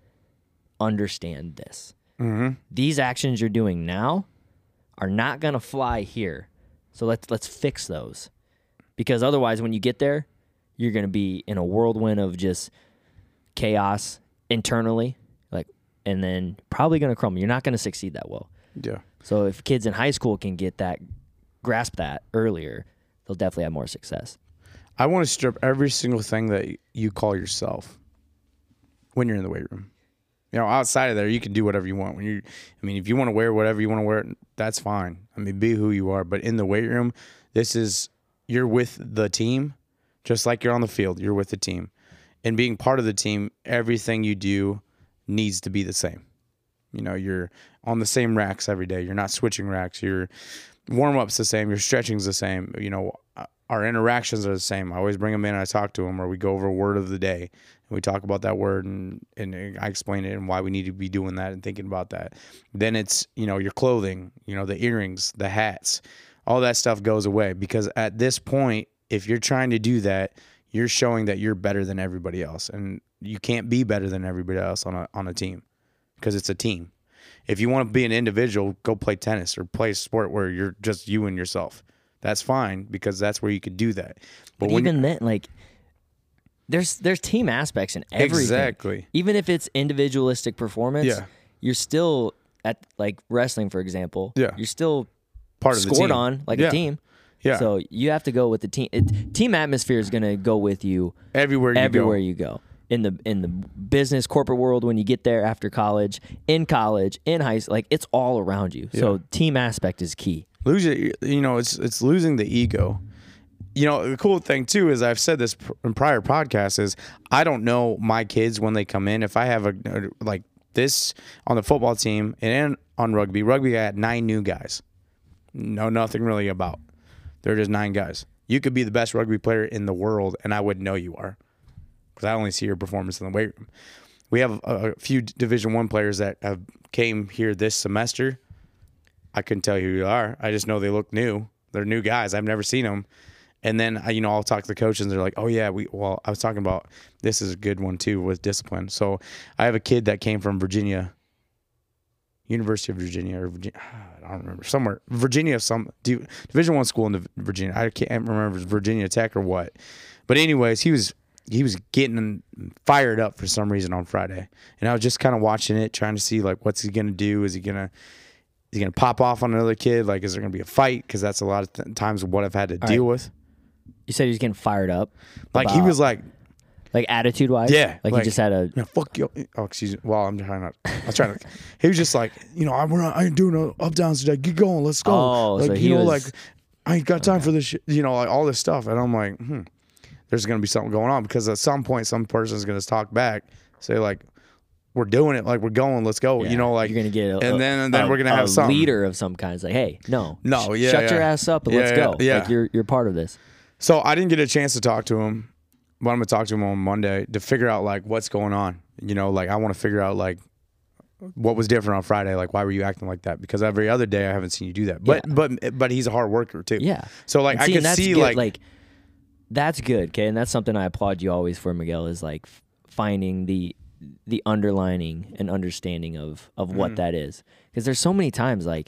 understand this. Mm-hmm. These actions you're doing now are not going to fly here. So let's fix those. Because otherwise, when you get there, you're going to be in a whirlwind of just chaos internally, and then probably going to crumble. You're not going to succeed that well. Yeah. So if kids in high school can grasp that earlier, they'll definitely have more success. I want to strip every single thing that you call yourself when you're in the weight room. Outside of there, you can do whatever you want. If you want to wear whatever you want to wear, that's fine. Be who you are. But in the weight room, you're with the team, just like you're on the field. You're with the team. And being part of the team, everything you do needs to be the same. You're on the same racks every day. You're not switching racks. Your warm-up's the same. Your stretching's the same. Our interactions are the same. I always bring them in and I talk to them, or we go over a word of the day. And we talk about that word and I explain it and why we need to be doing that and thinking about that. Then it's, your clothing, the earrings, the hats, all that stuff goes away, because at this point, if you're trying to do that, you're showing that you're better than everybody else. And you can't be better than everybody else on a team, because it's a team. If you want to be an individual, go play tennis or play a sport where you're just you and yourself. That's fine, because that's where you could do that. But even then, there's team aspects in everything. Exactly. Even if it's individualistic performance, you're still at like wrestling, for example, Yeah. you're still Part of the scored team. on like Yeah. a team. Yeah. So you have to go with the team. Team atmosphere is going to go with you everywhere you go. In the business corporate world, when you get there after college, in high school, like it's all around you. So team aspect is key. Lose it, it's losing the ego. The cool thing too is I've said this in prior podcasts is I don't know my kids when they come in. If I have a like this on the football team and on rugby, I had 9 new guys. Know nothing really about. They're just 9 guys. You could be the best rugby player in the world, and I wouldn't know you are, because I only see your performance in the weight room. We have a few Division I players that have came here this semester. I couldn't tell you who you are. I just know they look new. They're new guys. I've never seen them. And then, I'll talk to the coaches, and they're like, oh, yeah, I was talking about this is a good one, too, with discipline. So I have a kid that came from Virginia, University of Virginia, or Virginia, I don't remember, somewhere. Virginia, Division I school in Virginia. I can't remember if it's Virginia Tech or what. But anyways, he was getting fired up for some reason on Friday. And I was just kind of watching it, trying to see, like, what's he going to do? Is he going to pop off on another kid? Like, is there going to be a fight? Because that's a lot of times what I've had to deal with. You said he was getting fired up. Like, he was like attitude wise? Yeah. Like he just had a. Yeah, fuck you. Oh, excuse me. Well, I'm trying not. I was trying to. He was just like, I ain't doing no up downs today. Get going. Let's go. Oh, like, so he was, like, I ain't got time for this shit. Like all this stuff. And I'm like, there's going to be something going on, because at some point, some person's going to talk back, say, like, we're doing it, like, we're going, let's go. Yeah, Like, you're gonna get then we're gonna have some leader of some kind. It's like, hey, no, shut your ass up and let's go. Yeah. Like you're part of this. So I didn't get a chance to talk to him, but I'm gonna talk to him on Monday to figure out, like, what's going on. Like, I want to figure out, like, what was different on Friday. Like, why were you acting like that? Because every other day I haven't seen you do that. But he's a hard worker too. Yeah. So, like, I could see good. like that's good. Okay, and that's something I applaud you always for, Miguel, is like finding the underlining and understanding of what that is. Because there's so many times, like,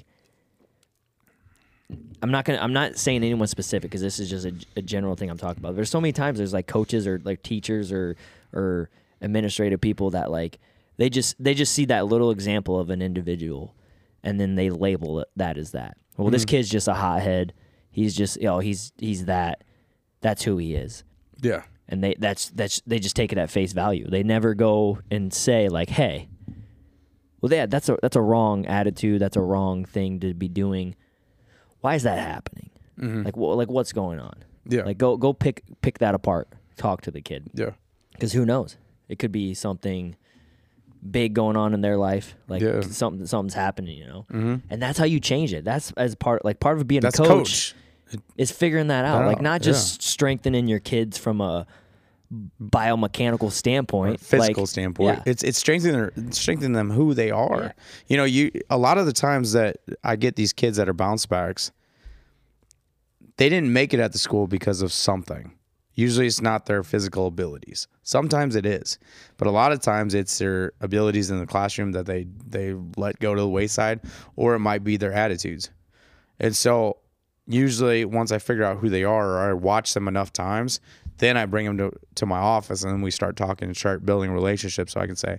I'm not saying anyone specific, because this is just a general thing I'm talking about. There's so many times there's like coaches or like teachers or administrative people that, like, they just see that little example of an individual, and then they label that as that. Well, this kid's just a hothead. He's just he's that. That's who he is. Yeah. And they just take it at face value. They never go and say, like, hey, well, that's a wrong attitude. That's a wrong thing to be doing. Why is that happening? Mm-hmm. Like what's going on? Yeah. Like go pick that apart. Talk to the kid. Yeah. Because who knows? It could be something big going on in their life. Like something's happening, Mm-hmm. And that's how you change it. That's part of being a coach. Is figuring that out. Like, not just strengthening your kids from a biomechanical standpoint, physical standpoint. Yeah. It's strengthening them who they are. Yeah. A lot of the times that I get these kids that are bounce backs, they didn't make it at the school because of something. Usually it's not their physical abilities. Sometimes it is, but a lot of times it's their abilities in the classroom that they let go to the wayside, or it might be their attitudes. And so usually once I figure out who they are, or I watch them enough times, then I bring them to my office, and then we start talking and start building relationships, so I can say,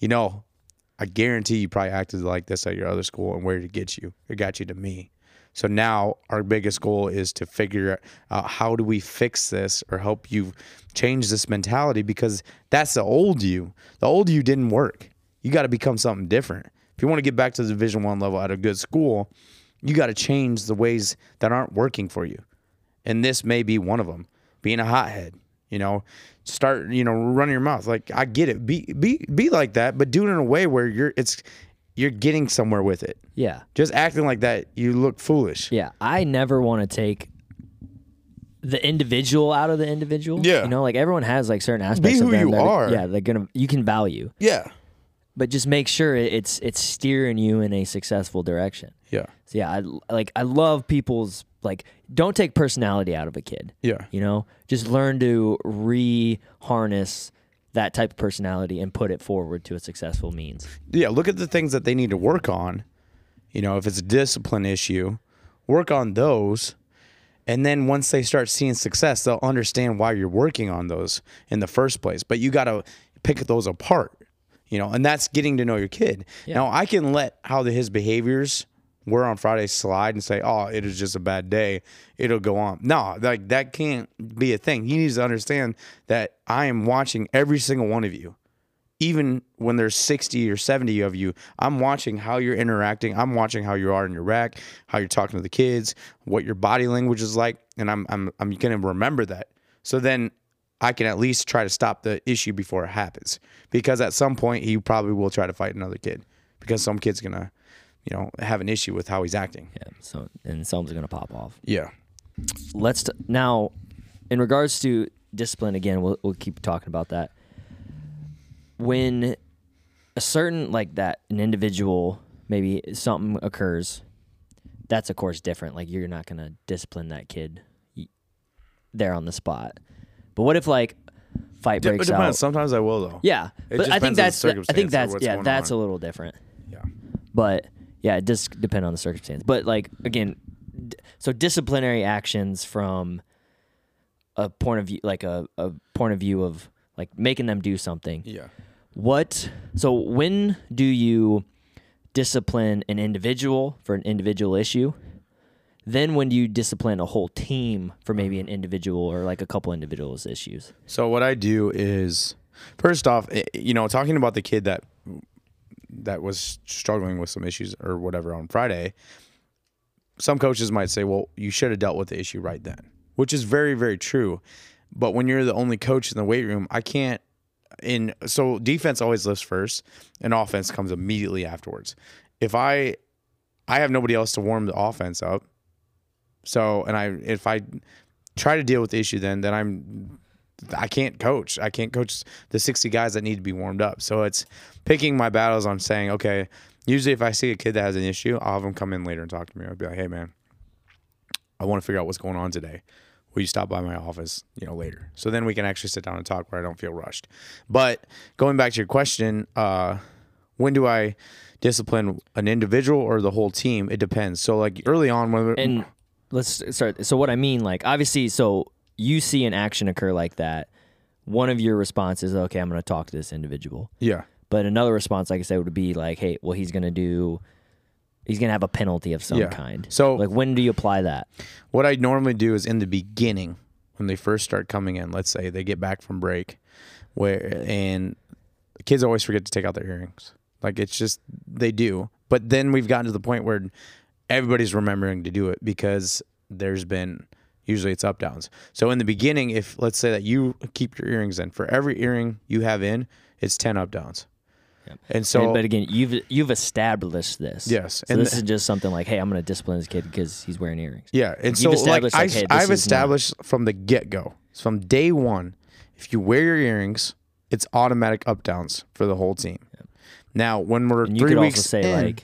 I guarantee you probably acted like this at your other school, and where did it get you? It got you to me. So now our biggest goal is to figure out how do we fix this or help you change this mentality, because that's the old you. The old you didn't work. You got to become something different. If you want to get back to the Division I level at a good school, you got to change the ways that aren't working for you. And this may be one of them. Being a hothead, start, running your mouth. Like, I get it. Be like that, but do it in a way where you're getting somewhere with it. Yeah. Just acting like that, you look foolish. Yeah. I never want to take the individual out of the individual. Yeah. Like, everyone has, like, certain aspects of them. Be who you are. Yeah, you can value. Yeah. But just make sure it's steering you in a successful direction. Yeah. So yeah, I love people's, like, don't take personality out of a kid. Yeah. Just learn to re-harness that type of personality and put it forward to a successful means. Yeah, look at the things that they need to work on. If it's a discipline issue, work on those. And then once they start seeing success, they'll understand why you're working on those in the first place. But you got to pick those apart. and that's getting to know your kid. Yeah. Now I can let his behaviors were on Friday slide and say, oh, it is just a bad day. It'll go on. No, like that can't be a thing. He needs to understand that I am watching every single one of you. Even when there's 60 or 70 of you, I'm watching how you're interacting. I'm watching how you are in your rack, how you're talking to the kids, what your body language is like, and I'm going to remember that. So then I can at least try to stop the issue before it happens. Because at some point he probably will try to fight another kid because some kid's going to, have an issue with how he's acting. Yeah. So and someone's gonna pop off. Yeah. Now, in regards to discipline, again, we'll keep talking about that. When a certain an individual, maybe something occurs, that's of course different. Like you're not gonna discipline that kid there on the spot. But what if fight breaks out? Sometimes I will though. Yeah, It but just I think depends on the that's circumstance or what's going that's on. a little different. Yeah. But yeah, it does depend on the circumstance. But again, so disciplinary actions from a point of view, a point of view of making them do something. Yeah. So when do you discipline an individual for an individual issue? Then when do you discipline a whole team for maybe an individual or a couple individuals' issues? So what I do is, first off, talking about the kid that was struggling with some issues or whatever on Friday, some coaches might say, well, you should have dealt with the issue right then, which is very, very true. But when you're the only coach in the weight room, I can't. So defense always lifts first and offense comes immediately afterwards. If I have nobody else to warm the offense up. So, if I try to deal with the issue, then I can't coach. I can't coach the 60 guys that need to be warmed up. So it's picking my battles on saying, okay, usually if I see a kid that has an issue, I'll have them come in later and talk to me. I'll be like, hey man, I want to figure out what's going on today. Will you stop by my office, later? So then we can actually sit down and talk where I don't feel rushed. But going back to your question, when do I discipline an individual or the whole team? It depends. So early on Let's start. So what I mean, obviously, so you see an action occur like that. One of your responses, okay, I'm going to talk to this individual. Yeah. But another response, like I said, would be hey, well, he's going to have a penalty of some kind. So when do you apply that? What I normally do is in the beginning, when they first start coming in, let's say they get back from break, and kids always forget to take out their earrings. It's just, they do. But then we've gotten to the point where everybody's remembering to do it because there's been, usually it's up downs. So in the beginning, if let's say that you keep your earrings in, for every earring you have in, it's 10 up downs. Yep. And so, but again, you've established this. Yes. So this is just something hey, I'm going to discipline this kid because he's wearing earrings. Yeah. And you've so established hey, I've established from the get-go, from day one, if you wear your earrings, it's automatic up downs for the whole team. Yep. Now, when we're 3 weeks also say in,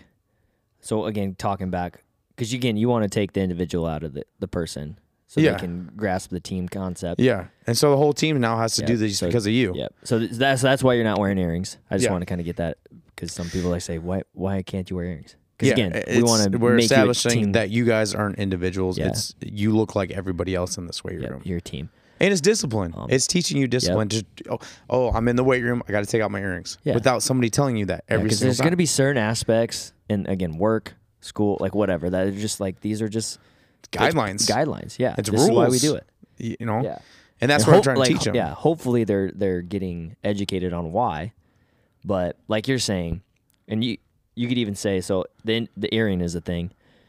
so again, talking back, because again, you want to take the individual out of the person so they can grasp the team concept. Yeah, and so the whole team now has to do this because of you. Yeah, so that's why you're not wearing earrings. I just want to kind of get that because some people say, why can't you wear earrings? Because again, we're establishing that you guys aren't individuals. Yeah. You look like everybody else in this weight room. You're a team. And it's discipline. It's teaching you discipline. Just I'm in the weight room. I got to take out my earrings without somebody telling you that every single time. Because there's going to be certain aspects, and again, work, school, whatever, that are just these are just guidelines. Guidelines, yeah. It's this rules. is why we do it. Yeah. And that's what I'm trying to teach them. Yeah. Hopefully they're getting educated on why, but like you're saying, and you could even say so. Then the earring is a thing,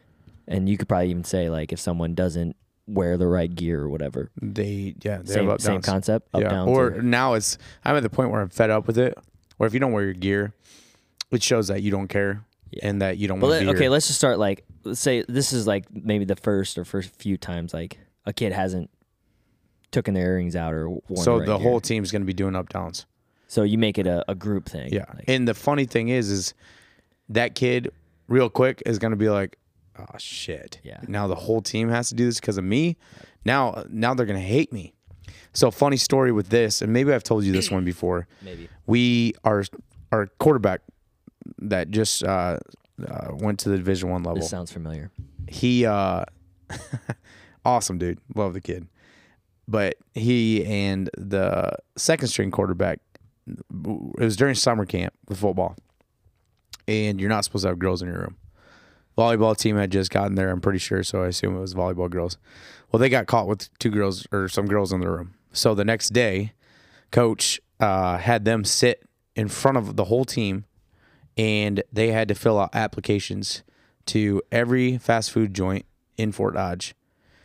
and you could probably even say if someone doesn't wear the right gear or whatever. They have up same downs. concept. Up downs or now I'm at the point where I'm fed up with it. Or if you don't wear your gear, it shows that you don't care and that you don't want to be okay, here. let's just start let's say this is maybe the first few times a kid hasn't taken their earrings out or worn so the the right whole gear. team's going to be doing up downs. So you make it a group thing. Yeah. And the funny thing is that kid real quick is going to be like, oh shit. Yeah. Now the whole team has to do this because of me. Now they're going to hate me. So funny story with this, and maybe I've told you this one before. Maybe. Our quarterback that just went to the Division I level. This sounds familiar. He awesome dude. Love the kid. But he and the second string quarterback it was during summer camp with football, and you're not supposed to have girls in your room. Volleyball team had just gotten there, I'm pretty sure, so I assume it was volleyball girls. Well, they got caught with two girls or some girls in the room. So the next day, coach had them sit in front of the whole team, and they had to fill out applications to every fast food joint in Fort Dodge.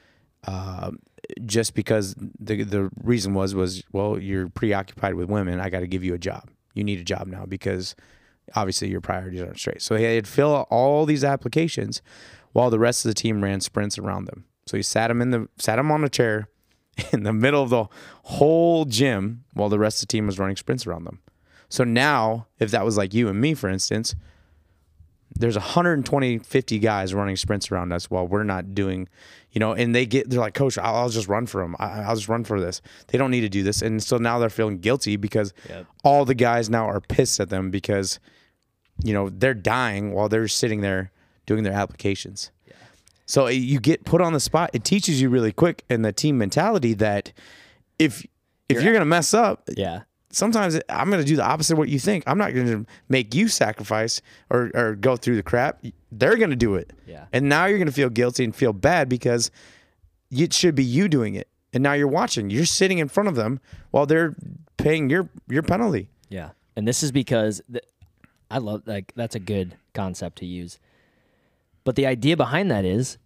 Just because the reason was, well, you're preoccupied with women. I got to give you a job. You need a job now because obviously your priorities aren't straight. So he had to fill out all these applications while the rest of the team ran sprints around them. So he sat him on a chair in the middle of the whole gym while the rest of the team was running sprints around them. So now, if that was like you and me, for instance, there's 120, 50 guys running sprints around us while we're not doing, and they're like, Coach, I'll just run for them. I'll just run for this. They don't need to do this. And so now they're feeling guilty because all the guys now are pissed at them because, they're dying while they're sitting there doing their applications. Yeah. So you get put on the spot. It teaches you really quick in the team mentality that if you're going to mess up, sometimes I'm going to do the opposite of what you think. I'm not going to make you sacrifice or go through the crap. They're going to do it. Yeah. And now you're going to feel guilty and feel bad because it should be you doing it. And now you're watching. You're sitting in front of them while they're paying your penalty. Yeah. And this is because I love, that's a good concept to use. But the idea behind that is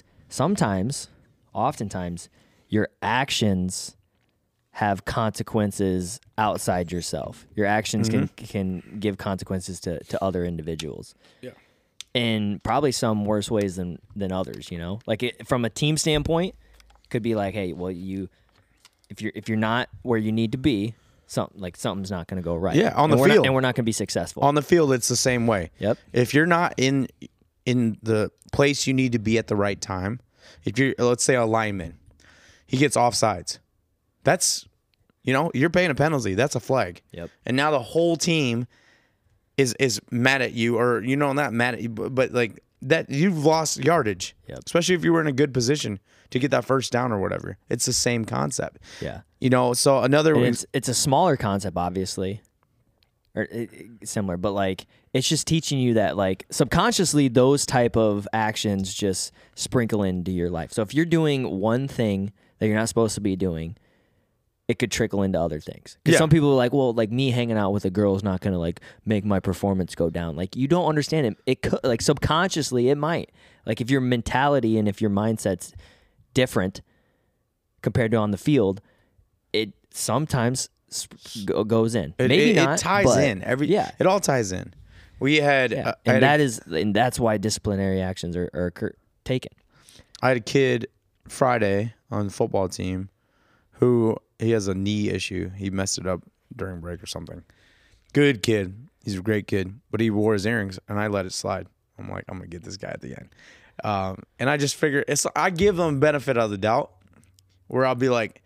oftentimes, your actions have consequences outside yourself. Your actions can give consequences to other individuals. Yeah. In probably some worse ways than others, Like from a team standpoint, could be like, hey, well, if you're not where you need to be, something's not going to go right. Yeah, on the field. And we're not going to be successful. On the field, it's the same way. Yep. If you're not in the place you need to be at the right time, if you're, let's say, a lineman, he gets offsides. That's, you're paying a penalty. That's a flag. Yep. And now the whole team is mad at you, or not mad at you, but like that you've lost yardage. Yep. Especially if you were in a good position to get that first down or whatever. It's the same concept. Yeah. So another one. It's a smaller concept, obviously, or similar, but like it's just teaching you that like subconsciously those type of actions just sprinkle into your life. So if you're doing one thing that you're not supposed to be doing, it could trickle into other things. Because some people are like, well, like me hanging out with a girl is not going to like make my performance go down. Like you don't understand it. It could, like subconsciously it might. Like if your mentality and if your mindset's different compared to on the field, it sometimes goes in. Maybe not. It ties in. It all ties in. We had, and that's why disciplinary actions are taken. I had a kid Friday on the football team who he has a knee issue. He messed it up during break or something. Good kid. He's a great kid, but he wore his earrings and I let it slide. I'm like, I'm gonna get this guy at the end. And I just figure I give them benefit of the doubt, where I'll be like,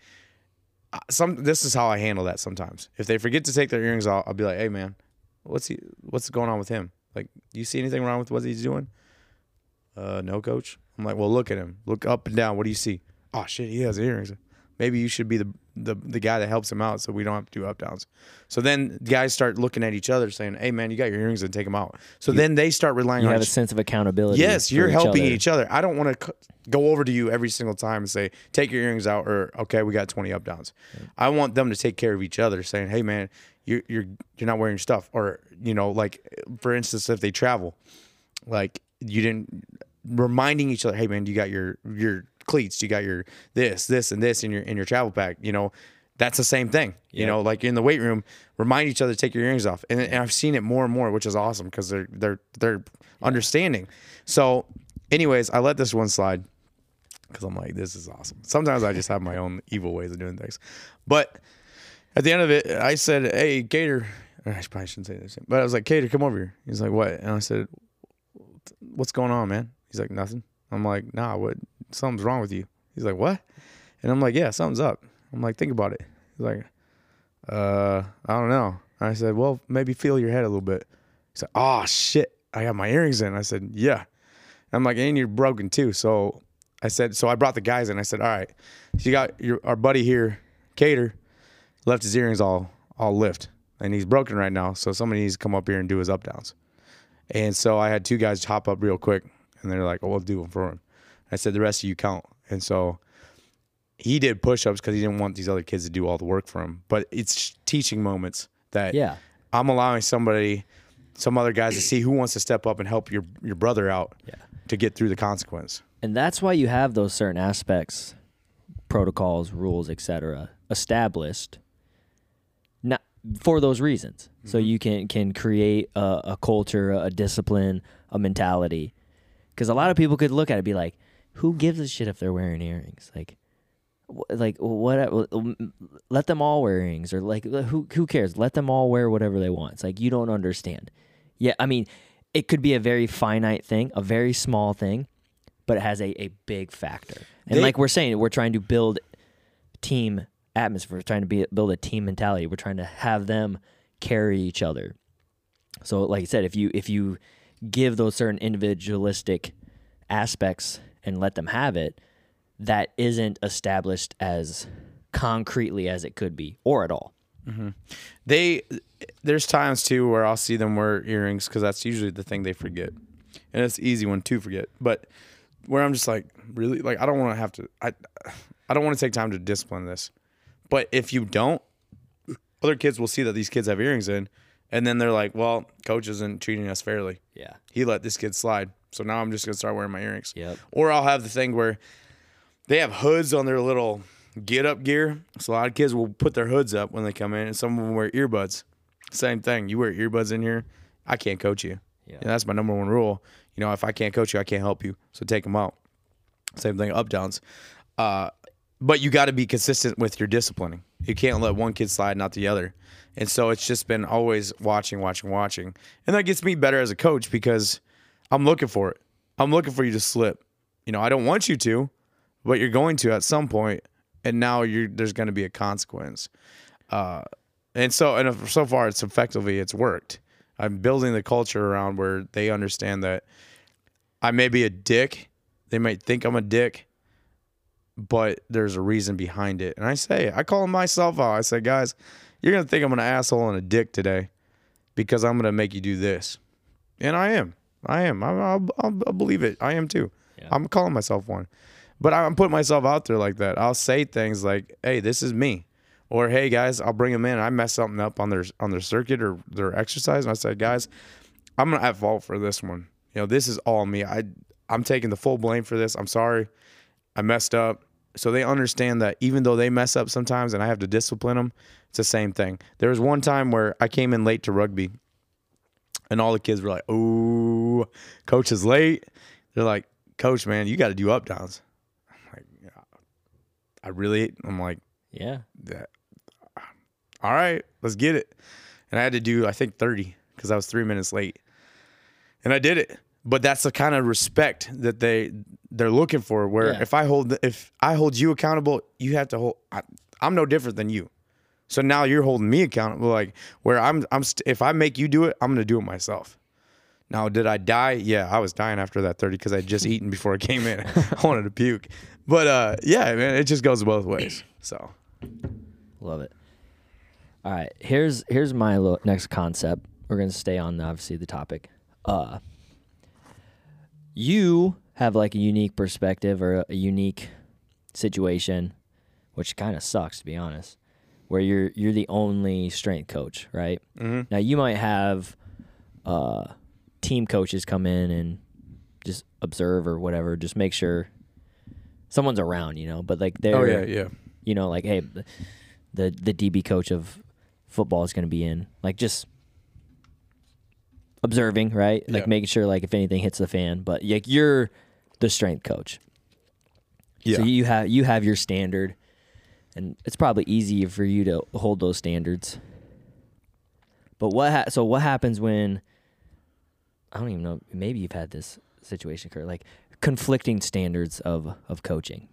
this is how I handle that sometimes. If they forget to take their earrings off, I'll be like, hey man, what's going on with him? Like, you see anything wrong with what he's doing? No, coach. I'm like, well, look at him. Look up and down. What do you see? Oh shit, he has earrings. Maybe you should be the guy that helps him out so we don't have to do up downs. So then guys start looking at each other saying, hey man, you got your earrings and take them out. So then they start relying on you have a sense of accountability. Yes, you're helping each other. I don't want to go over to you every single time and say, take your earrings out, or okay, we got 20 up downs. Yeah. I want them to take care of each other, saying, hey man, you're not wearing your stuff. Or, like for instance, if they travel, like you didn't, reminding each other, hey man, you got your cleats, you got your this and this in your travel pack. That's the same thing. Yep. Like in the weight room, remind each other to take your earrings off. And I've seen it more and more, which is awesome because they're understanding. So, anyways, I let this one slide because I'm like, this is awesome. Sometimes I just have my own evil ways of doing things, but at the end of it, I said, hey, Gator. I probably shouldn't say this, but I was like, Gator, come over here. He's like, what? And I said, what's going on, man? He's like, nothing. I'm like, nah, what? Something's wrong with you. He's like, what? And I'm like, yeah, something's up. I'm like, think about it. He's like, I don't know. And I said, well, maybe feel your head a little bit. He's like, oh shit, I got my earrings in. I said, yeah. And I'm like, and you're broken too. So I said, so I brought the guys in. I said, all right, so you got our buddy here, Cater, left his earrings all lift. and he's broken right now. So somebody needs to come up here and do his up downs. And so I had 2 guys hop up real quick, and they're like, "Oh, we'll do them for him." I said, "The rest of you count." And so he did push-ups because he didn't want these other kids to do all the work for him. But it's teaching moments that I'm allowing some other guys to see who wants to step up and help your brother out to get through the consequence. And that's why you have those certain aspects, protocols, rules, etc., established, not for those reasons. Mm-hmm. So you can create a culture, a discipline, a mentality. Because a lot of people could look at it and be like, "Who gives a shit if they're wearing earrings? Like what? Let them all wear earrings, or like who cares? Let them all wear whatever they want." It's like, you don't understand. Yeah, I mean, it could be a very finite thing, a very small thing, but it has a big factor. And like we're saying, we're trying to build team atmosphere. We're trying to build a team mentality. We're trying to have them carry each other. So like I said, if you give those certain individualistic aspects and let them have it, that isn't established as concretely as it could be, or at all. Mm-hmm. There's times too where I'll see them wear earrings because that's usually the thing they forget, and it's an easy one to forget. But where I'm just like, really, like I don't want to have to. I don't want to take time to discipline this. But if you don't, other kids will see that these kids have earrings in, and then they're like, "Well, coach isn't treating us fairly. Yeah, he let this kid slide, so now I'm just gonna start wearing my earrings." Yep. Or I'll have the thing where they have hoods on their little get up gear. So a lot of kids will put their hoods up when they come in, and some of them wear earbuds. Same thing. You wear earbuds in here, I can't coach you. Yeah. And that's my number one rule. You know, if I can't coach you, I can't help you. So take them out. Same thing, up downs. But you got to be consistent with your disciplining. You can't let one kid slide, not the other. And so it's just been always watching. And that gets me better as a coach because I'm looking for it. I'm looking for you to slip. You know, I don't want you to, but you're going to at some point. And now there's going to be a consequence. And so far, it's worked. I'm building the culture around where they understand that I may be a dick. They might think I'm a dick, but there's a reason behind it. And I call myself out. I say, guys, you're going to think I'm an asshole and a dick today because I'm going to make you do this. And I am. I'll believe it. I am too. Yeah. I'm calling myself one. But I'm putting myself out there like that. I'll say things like, "Hey, this is me," or "Hey, guys, I'll bring them in. I mess something up on their circuit or their exercise, and I say, guys, I'm gonna have fault for this one. You know, this is all me. I'm taking the full blame for this. I'm sorry, I messed up." So they understand that even though they mess up sometimes, and I have to discipline them, it's the same thing. There was one time where I came in late to rugby, and all the kids were like, "Ooh, coach is late." They're like, "Coach, man, you got to do up downs." I'm like, yeah. All right, let's get it. And I had to do, I think, 30 because I was 3 minutes late. And I did it. But that's the kind of respect that they're looking for. Where if I hold you accountable, you have to hold. I'm no different than you. So now you're holding me accountable. Like where if I make you do it, I'm gonna do it myself. Now, did I die? Yeah, I was dying after that 30 because I had just eaten before I came in. I wanted to puke. But, yeah, man, it just goes both ways. So, love it. All right, here's my next concept. We're going to stay on, obviously, the topic. You have, like, a unique perspective or a unique situation, which kind of sucks, to be honest, where you're the only strength coach, right? Mm-hmm. Now, you might have team coaches come in and just observe or whatever, just make sure someone's around, you know, but like they're, you know, like, hey, the DB coach of football is going to be in, like, just observing, right? Like making sure, like, if anything hits the fan, but like you're the strength coach. Yeah. So you have your standard, and it's probably easier for you to hold those standards. But what happens when, I don't even know, maybe you've had this situation occur, like conflicting standards of coaching.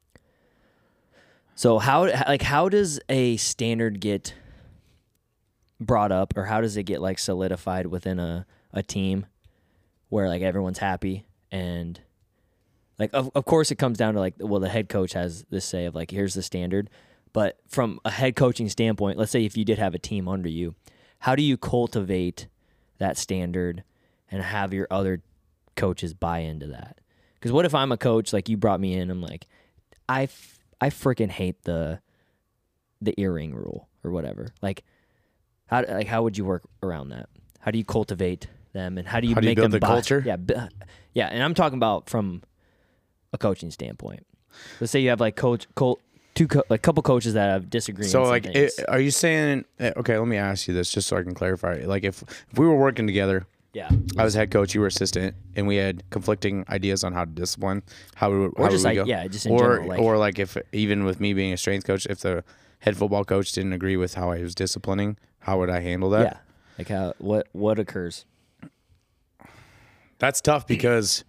So how does a standard get brought up, or how does it get like solidified within a team where like everyone's happy? And like of course it comes down to like, well, the head coach has this say of like, here's the standard. But from a head coaching standpoint, let's say if you did have a team under you, how do you cultivate that standard and have your other coaches buy into that? Because what if I'm a coach, like you brought me in, I'm like, I freaking hate the earring rule or whatever. Like how would you work around that? How do you cultivate them, and how do you make build them the culture? Yeah, and I'm talking about from a coaching standpoint. Let's say you have like couple coaches that have disagreements. So like, things. are you saying? Okay, let me ask you this just so I can clarify. Like, if we were working together, yeah, I was head coach, you were assistant, and we had conflicting ideas on how to discipline, just in general, or like if even with me being a strength coach, if the head football coach didn't agree with how I was disciplining, how would I handle that? Yeah, like what occurs? That's tough because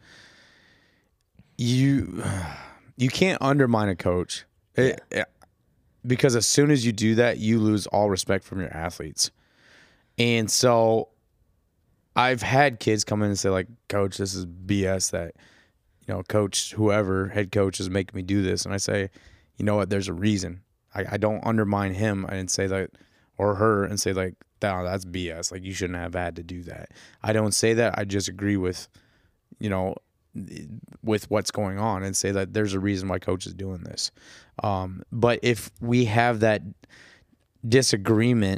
you can't undermine a coach. Because as soon as you do that, you lose all respect from your athletes. And so I've had kids come in and say, like, Coach, this is BS that, coach, whoever, head coach is making me do this. And I say, you know what, there's a reason. I don't undermine him and say that, or her, and say, like, no, that's BS. Like, you shouldn't have had to do that. I don't say that. I just agree with, with what's going on and say that there's a reason why coach is doing this. But if we have that disagreement,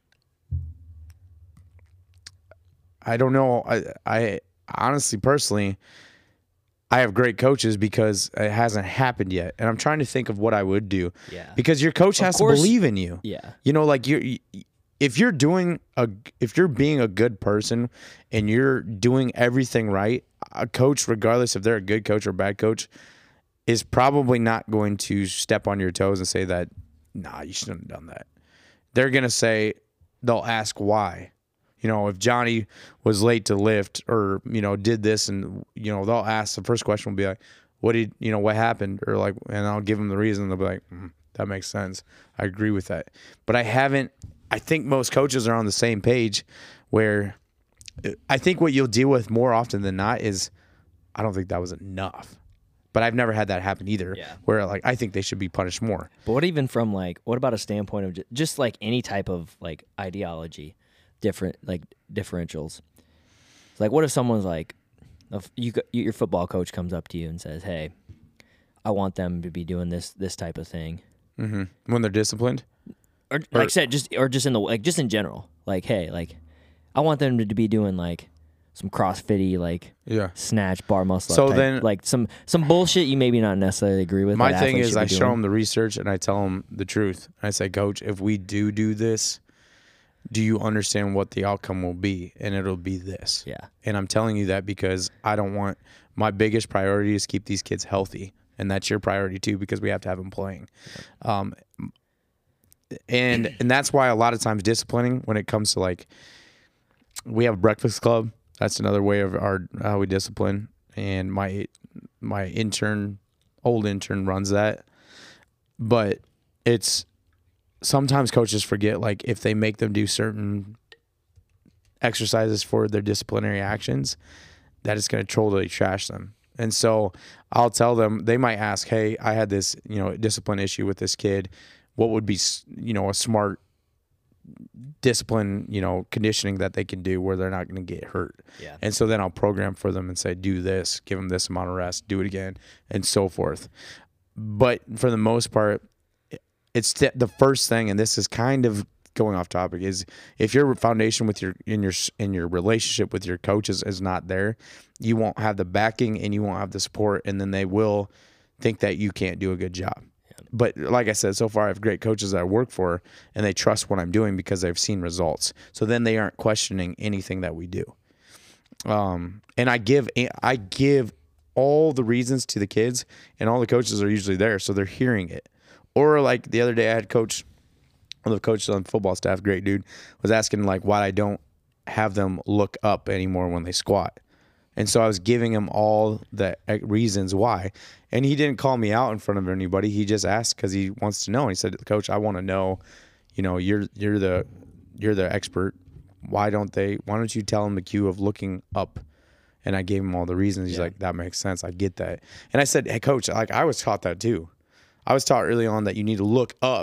I don't know. I honestly, personally, I have great coaches because it hasn't happened yet. And I'm trying to think of what I would do. Yeah. Because your coach has to believe in you. Yeah. Like if you're being a good person and you're doing everything right, a coach, regardless if they're a good coach or bad coach, is probably not going to step on your toes and say that, nah, you shouldn't have done that. They're going to say, they'll ask why. If Johnny was late to lift or, did this, and, they'll ask, the first question will be like, what happened? Or like, and I'll give them the reason. They'll be like, that makes sense. I agree with that. But I think most coaches are on the same page, where I think what you'll deal with more often than not is, I don't think that was enough. But I've never had that happen either, where like, I think they should be punished more. But what about a standpoint of just like any type of like ideology? Different like differentials. Like, what if someone's like, your football coach comes up to you and says, "Hey, I want them to be doing this type of thing." Mm-hmm. When they're disciplined, or like I said, just in general. Like, hey, like, I want them to be doing like some CrossFit-y, like snatch, bar muscle. So type, then, like some bullshit you maybe not necessarily agree with. My thing is, I show them the research and I tell them the truth. I say, Coach, if we do this, do you understand what the outcome will be? And it'll be this. Yeah. And I'm telling you that because I don't want, my biggest priority is keep these kids healthy. And that's your priority too, because we have to have them playing. And that's why a lot of times disciplining, when it comes to like, we have a breakfast club. That's another way of how we discipline. And my old intern runs that. But it's, sometimes coaches forget, like, if they make them do certain exercises for their disciplinary actions, that it's going to totally trash them. And so I'll tell them, they might ask, hey, I had this, discipline issue with this kid. What would be, a smart discipline, conditioning that they can do where they're not going to get hurt. Yeah. And so then I'll program for them and say, do this, give them this amount of rest, do it again, and so forth. But for the most part, it's the first thing, and this is kind of going off topic, is if your foundation with in your relationship with your coaches is not there, you won't have the backing and you won't have the support, and then they will think that you can't do a good job. Yeah. But like I said, so far I have great coaches that I work for, and they trust what I'm doing because they've seen results. So then they aren't questioning anything that we do. And I give all the reasons to the kids, and all the coaches are usually there, so they're hearing it. Or like the other day, I had one of the coaches on the football staff, great dude, was asking like why I don't have them look up anymore when they squat. And so I was giving him all the reasons why. And he didn't call me out in front of anybody. He just asked because he wants to know. And he said, Coach, I want to know, you're the expert. Why don't you tell them the cue of looking up? And I gave him all the reasons. He's like, that makes sense. I get that. And I said, hey, Coach, like I was taught that too. I was taught early on that you need to look up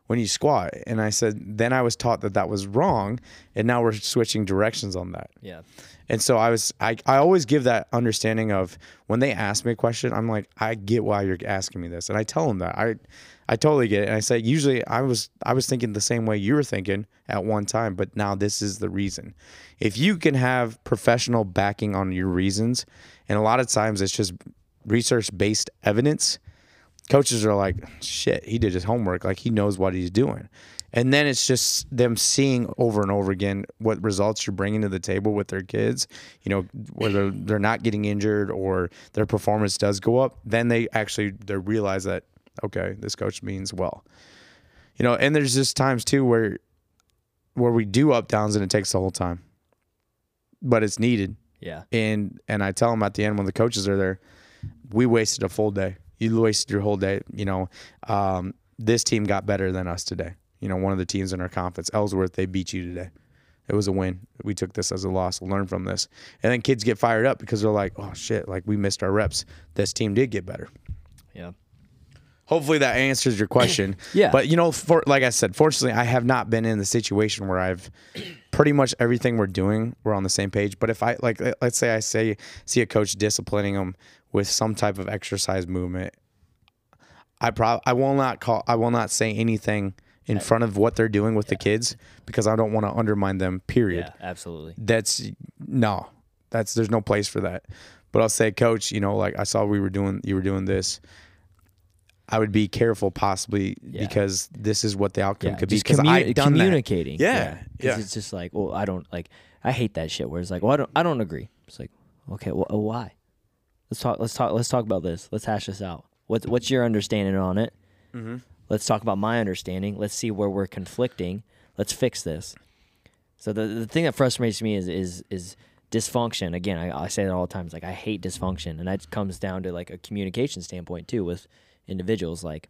when you squat. And I said, then I was taught that was wrong. And now we're switching directions on that. Yeah. And so I always give that understanding of when they ask me a question, I'm like, I get why you're asking me this. And I tell them that I totally get it. And I say, usually I was thinking the same way you were thinking at one time, but now this is the reason. If you can have professional backing on your reasons, and a lot of times it's just research-based evidence, coaches are like, shit, he did his homework. Like, he knows what he's doing. And then it's just them seeing over and over again what results you're bringing to the table with their kids, whether they're not getting injured or their performance does go up. Then they realize that, okay, this coach means well. And there's just times too where we do up downs and it takes the whole time, but it's needed. Yeah. And I tell them at the end when the coaches are there, we wasted a full day. You wasted your whole day. This team got better than us today. One of the teams in our conference, Ellsworth, they beat you today. It was a win. We took this as a loss. We'll learn from this. And then kids get fired up because they're like, oh, shit, like we missed our reps. This team did get better. Yeah. Hopefully that answers your question. Yeah. But, like I said, fortunately, I have not been in the situation where I've pretty much everything we're doing, we're on the same page. But if let's say I see a coach disciplining them with some type of exercise movement, I will not say anything in front of what they're doing with the kids because I don't want to undermine them, period. Yeah, absolutely. There's no place for that. But I'll say, coach, like I saw you were doing this. I would be careful possibly because this is what the outcome could be. Because I've done communicating. That. Yeah. Because it's just like, well, I hate that shit where it's like, well, I don't agree. It's like, okay, well, why? Let's talk about this. Let's hash this out. What's your understanding on it? Mm-hmm. Let's talk about my understanding. Let's see where we're conflicting. Let's fix this. So the thing that frustrates me is dysfunction. Again, I say that all the time. It's like I hate dysfunction, and that comes down to like a communication standpoint too with individuals. Like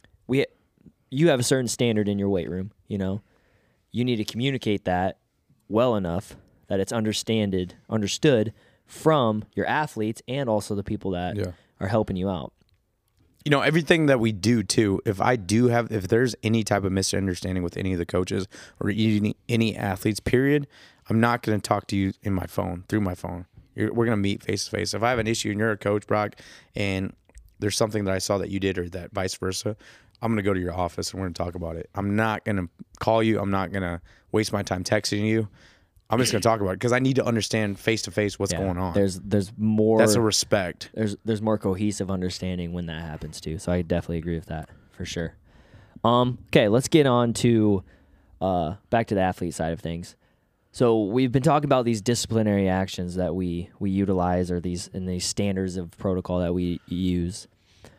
you have a certain standard in your weight room. You need to communicate that well enough that it's understood from your athletes and also the people that are helping you out. Everything that we do too, if there's any type of misunderstanding with any of the coaches or any athletes, period, I'm not going to talk to you through my phone. We're going to meet face to face. If I have an issue and you're a coach, Brock, and there's something that I saw that you did or that vice versa, I'm going to go to your office and we're going to talk about it. I'm not going to call you. I'm not going to waste my time texting you. I'm just going to talk about it because I need to understand face to face what's going on. There's more. That's a respect. There's more cohesive understanding when that happens too. So I definitely agree with that for sure. Okay, let's get on to back to the athlete side of things. So we've been talking about these disciplinary actions that we utilize or these standards of protocol that we use.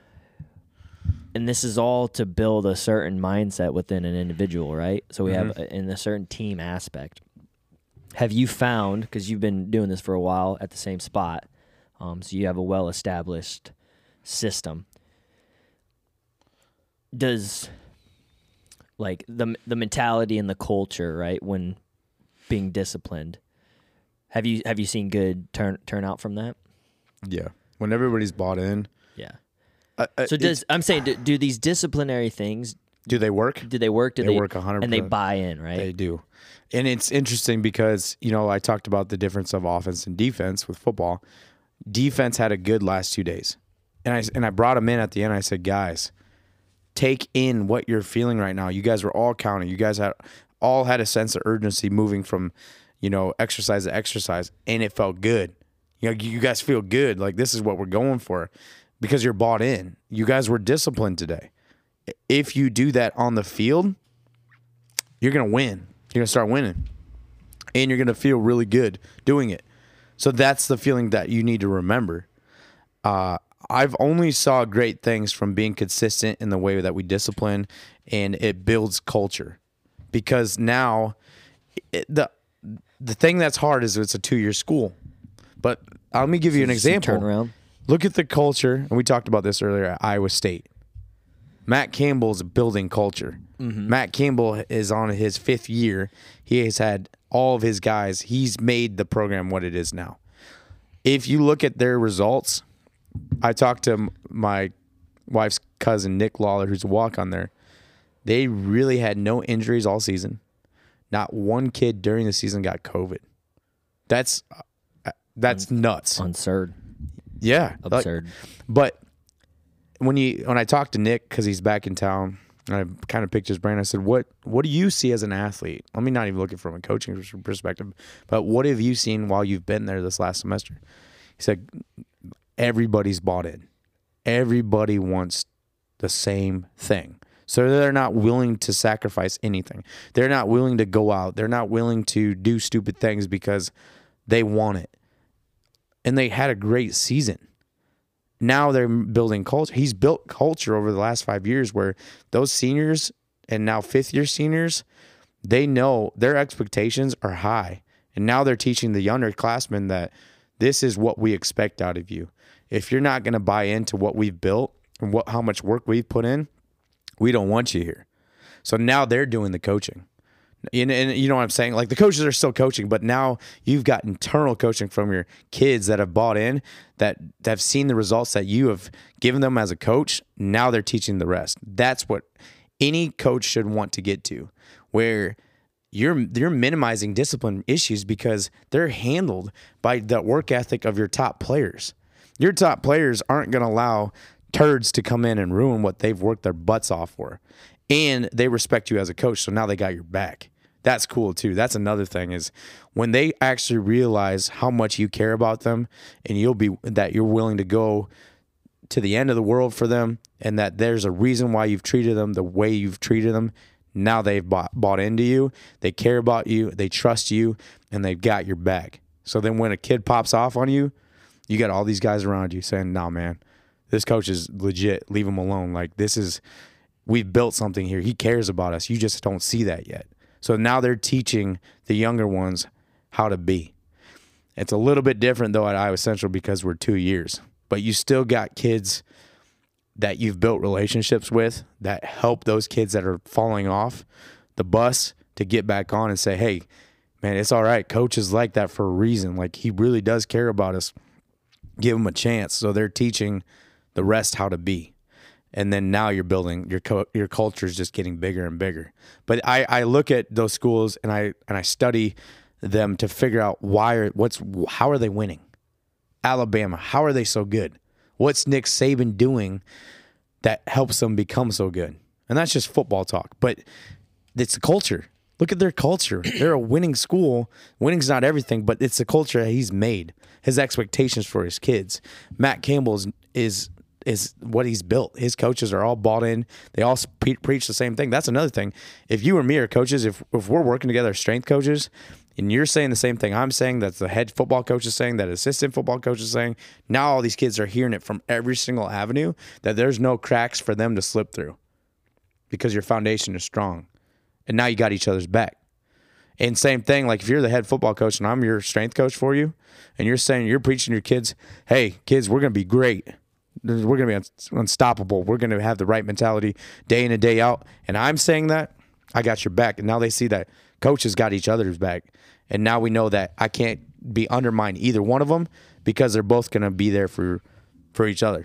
And this is all to build a certain mindset within an individual, right? So we have in a certain team aspect. Have you found, because you've been doing this for a while at the same spot, so you have a well-established system, does like the mentality and the culture, right, when being disciplined, have you seen good turnout from that? Yeah, when everybody's bought in. Yeah. So do these disciplinary things, do they work? Do they work? They work 100%. And they buy in, right? They do. And it's interesting because, I talked about the difference of offense and defense with football. Defense had a good last 2 days. And I brought them in at the end. I said, guys, take in what you're feeling right now. You guys were all counting. You guys all had a sense of urgency moving from, exercise to exercise. And it felt good. You guys feel good. Like, this is what we're going for because you're bought in. You guys were disciplined today. If you do that on the field, you're going to win. You're going to start winning. And you're going to feel really good doing it. So that's the feeling that you need to remember. I've only saw great things from being consistent in the way that we discipline, and it builds culture. Because now, the thing that's hard is it's a 2-year school. But let me give you an example. Turnaround. Look at the culture, and we talked about this earlier at Iowa State. Matt Campbell's building culture. Mm-hmm. Matt Campbell is on his 5th year. He has had all of his guys. He's made the program what it is now. If you look at their results, I talked to my wife's cousin, Nick Lawler, who's a walk-on there. They really had no injuries all season. Not one kid during the season got COVID. That's nuts. Absurd. Yeah, Absurd. But when I talked to Nick, because he's back in town, and I kind of picked his brain, I said, what do you see as an athlete? Let me not even look at it from a coaching perspective, but what have you seen while you've been there this last semester? He said, everybody's bought in. Everybody wants the same thing. So they're not willing to sacrifice anything. They're not willing to go out. They're not willing to do stupid things because they want it. And they had a great season. Now they're building culture. He's built culture over the last 5 years where those seniors and now fifth-year seniors, they know their expectations are high. And now they're teaching the underclassmen that this is what we expect out of you. If you're not going to buy into what we've built and how much work we've put in, we don't want you here. So now they're doing the coaching. And you know what I'm saying? Like, the coaches are still coaching, but now you've got internal coaching from your kids that have bought in, that have seen the results that you have given them as a coach. Now they're teaching the rest. That's what any coach should want to get to, where you're minimizing discipline issues because they're handled by the work ethic of your top players. Your top players aren't going to allow turds to come in and ruin what they've worked their butts off for. And they respect you as a coach, so now they got your back. That's cool too. That's another thing, is when they actually realize how much you care about them, and you're willing to go to the end of the world for them, and that there's a reason why you've treated them the way you've treated them. Now they've bought into you. They care about you. They trust you, and they've got your back. So then when a kid pops off on you, you got all these guys around you saying, "Nah, man, this coach is legit. Leave him alone. Like, we've built something here. He cares about us. You just don't see that yet." So now they're teaching the younger ones how to be. It's a little bit different, though, at Iowa Central because we're 2 years. But you still got kids that you've built relationships with that help those kids that are falling off the bus to get back on and say, "Hey, man, it's all right. Coach is like that for a reason. Like, he really does care about us. Give him a chance." So they're teaching the rest how to be. And then now you're building your culture is just getting bigger and bigger. But I look at those schools and I study them to figure out how are they winning? Alabama, how are they so good? What's Nick Saban doing that helps them become so good? And that's just football talk, but it's the culture. Look at their culture. They're a winning school. Winning's not everything, but it's the culture that he's made. His expectations for his kids. Matt Campbell is what he's built. His coaches are all bought in. They all preach the same thing. That's another thing. If you or me are coaches, if we're working together as strength coaches, and you're saying the same thing I'm saying, that's the head football coach is saying, that assistant football coach is saying, now all these kids are hearing it from every single avenue, that there's no cracks for them to slip through because your foundation is strong. And now you got each other's back. And same thing, like if you're the head football coach and I'm your strength coach for you, and you're saying, you're preaching to your kids, "Hey, kids, we're going to be great. We're going to be unstoppable. We're going to have the right mentality day in and day out." And I'm saying that, I got your back. And now they see that coaches got each other's back. And now we know that I can't be undermine either one of them because they're both going to be there for each other.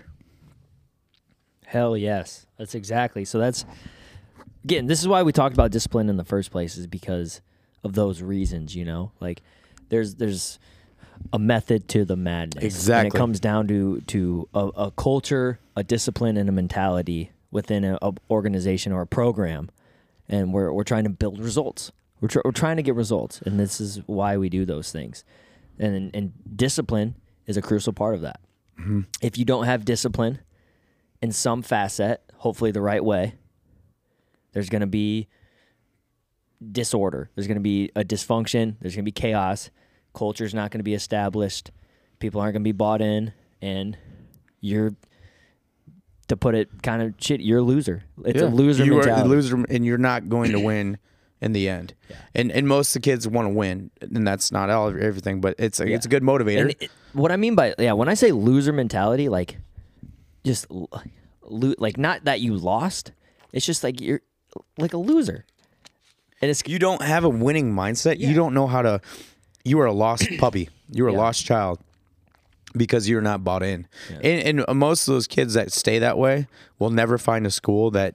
Hell yes. That's exactly. So this is why we talked about discipline in the first place, is because of those reasons, like there's a method to the madness. Exactly. And it comes down to a culture, a discipline, and a mentality within an organization or a program. And we're trying to build results. We're trying to get results, and this is why we do those things. And discipline is a crucial part of that. Mm-hmm. If you don't have discipline in some facet, hopefully the right way, there's going to be disorder. There's going to be a dysfunction. There's going to be chaos. Culture's not going to be established. People aren't going to be bought in, and you're, to put it kind of shit, you're a loser. It's a loser mentality. You're a loser, and you're not going to win in the end. Yeah. And most of the kids want to win, and that's not everything, but it's a good motivator. And what I mean by when I say loser mentality, like just like not that you lost, it's just like you're like a loser. And it's you don't have a winning mindset. Yeah. You don't know how to. You are a lost puppy. You're a lost child because you're not bought in. Yeah. And most of those kids that stay that way will never find a school that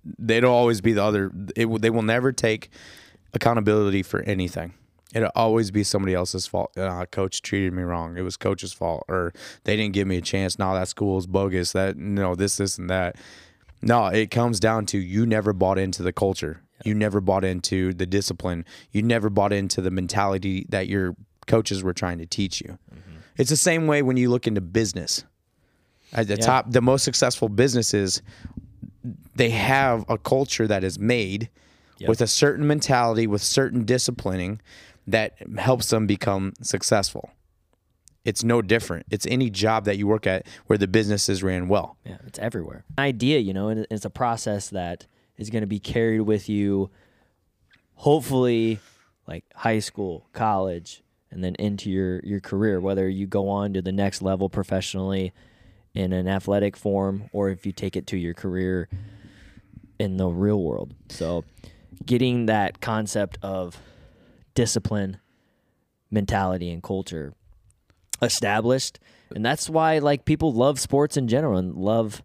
They'll always be the other. They will never take accountability for anything. It'll always be somebody else's fault. Coach treated me wrong. It was coach's fault, or they didn't give me a chance. No, that school is bogus. This and that. No, it comes down to you never bought into the culture. You never bought into the discipline. You never bought into the mentality that your coaches were trying to teach you. Mm-hmm. It's the same way when you look into business. At the top, the most successful businesses, they have a culture that is made with a certain mentality, with certain disciplining that helps them become successful. It's no different. It's any job that you work at where the business is ran well. Yeah, it's everywhere. Idea, and it's a process that is going to be carried with you, hopefully, like high school, college, and then into your career, whether you go on to the next level professionally in an athletic form or if you take it to your career in the real world. So getting that concept of discipline, mentality, and culture established, and that's why like people love sports in general and love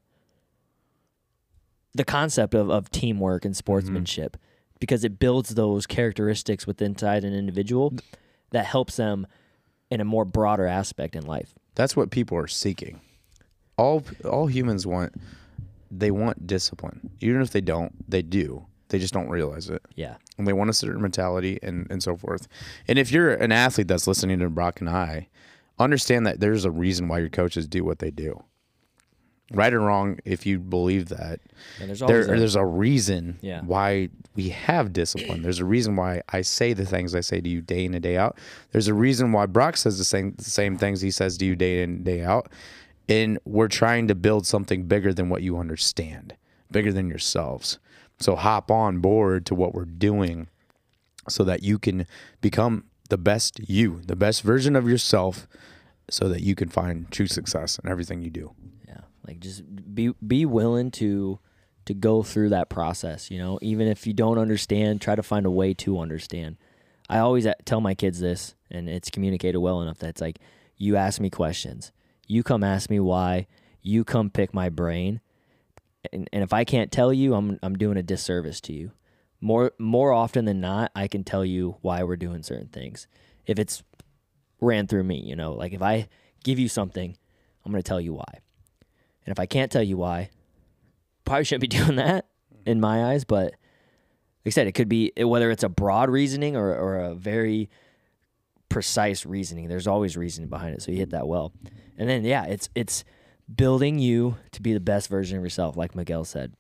the concept of teamwork and sportsmanship, because it builds those characteristics within inside an individual that helps them in a more broader aspect in life. That's what people are seeking. All humans want discipline. Even if they don't, they do. They just don't realize it. Yeah. And they want a certain mentality and so forth. And if you're an athlete that's listening to Brock and I, understand that there's a reason why your coaches do what they do. Right or wrong, if you believe that, there's a reason why we have discipline. There's a reason why I say the things I say to you day in and day out. There's a reason why Brock says the same things he says to you day in and day out. And we're trying to build something bigger than what you understand, bigger than yourselves. So hop on board to what we're doing so that you can become the best you, the best version of yourself, so that you can find true success in everything you do. Yeah, like just be willing to go through that process, even if you don't understand, try to find a way to understand. I always tell my kids this, and it's communicated well enough that it's like, you ask me questions. You come ask me why. You come pick my brain. And if I can't tell you, I'm doing a disservice to you. More often than not, I can tell you why we're doing certain things. If it's ran through me, like if I give you something, I'm going to tell you why. And if I can't tell you why, probably shouldn't be doing that in my eyes. But like I said, it could be whether it's a broad reasoning or a very precise reasoning. There's always reasoning behind it. So you hit that well. And then, it's building you to be the best version of yourself, like Miguel said.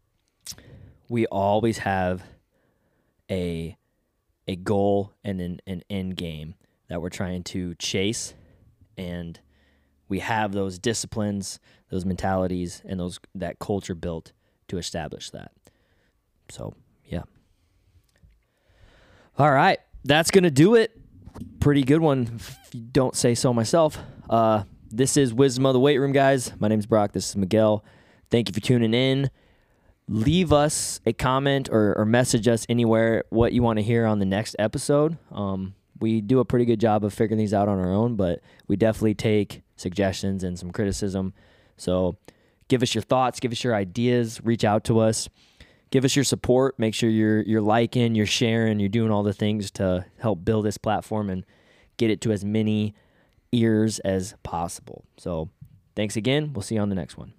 We always have a goal and an end game that we're trying to chase, and we have those disciplines, those mentalities, and that culture built to establish that. So, yeah. All right, that's going to do it. Pretty good one, if you don't say so myself. This is Wisdom of the Weight Room, guys. My name's Brock. This is Miguel. Thank you for tuning in. Leave us a comment or message us anywhere what you want to hear on the next episode. We do a pretty good job of figuring these out on our own, but we definitely take suggestions and some criticism. So give us your thoughts, give us your ideas, reach out to us, give us your support. Make sure you're liking, you're sharing, you're doing all the things to help build this platform and get it to as many ears as possible. So thanks again. We'll see you on the next one.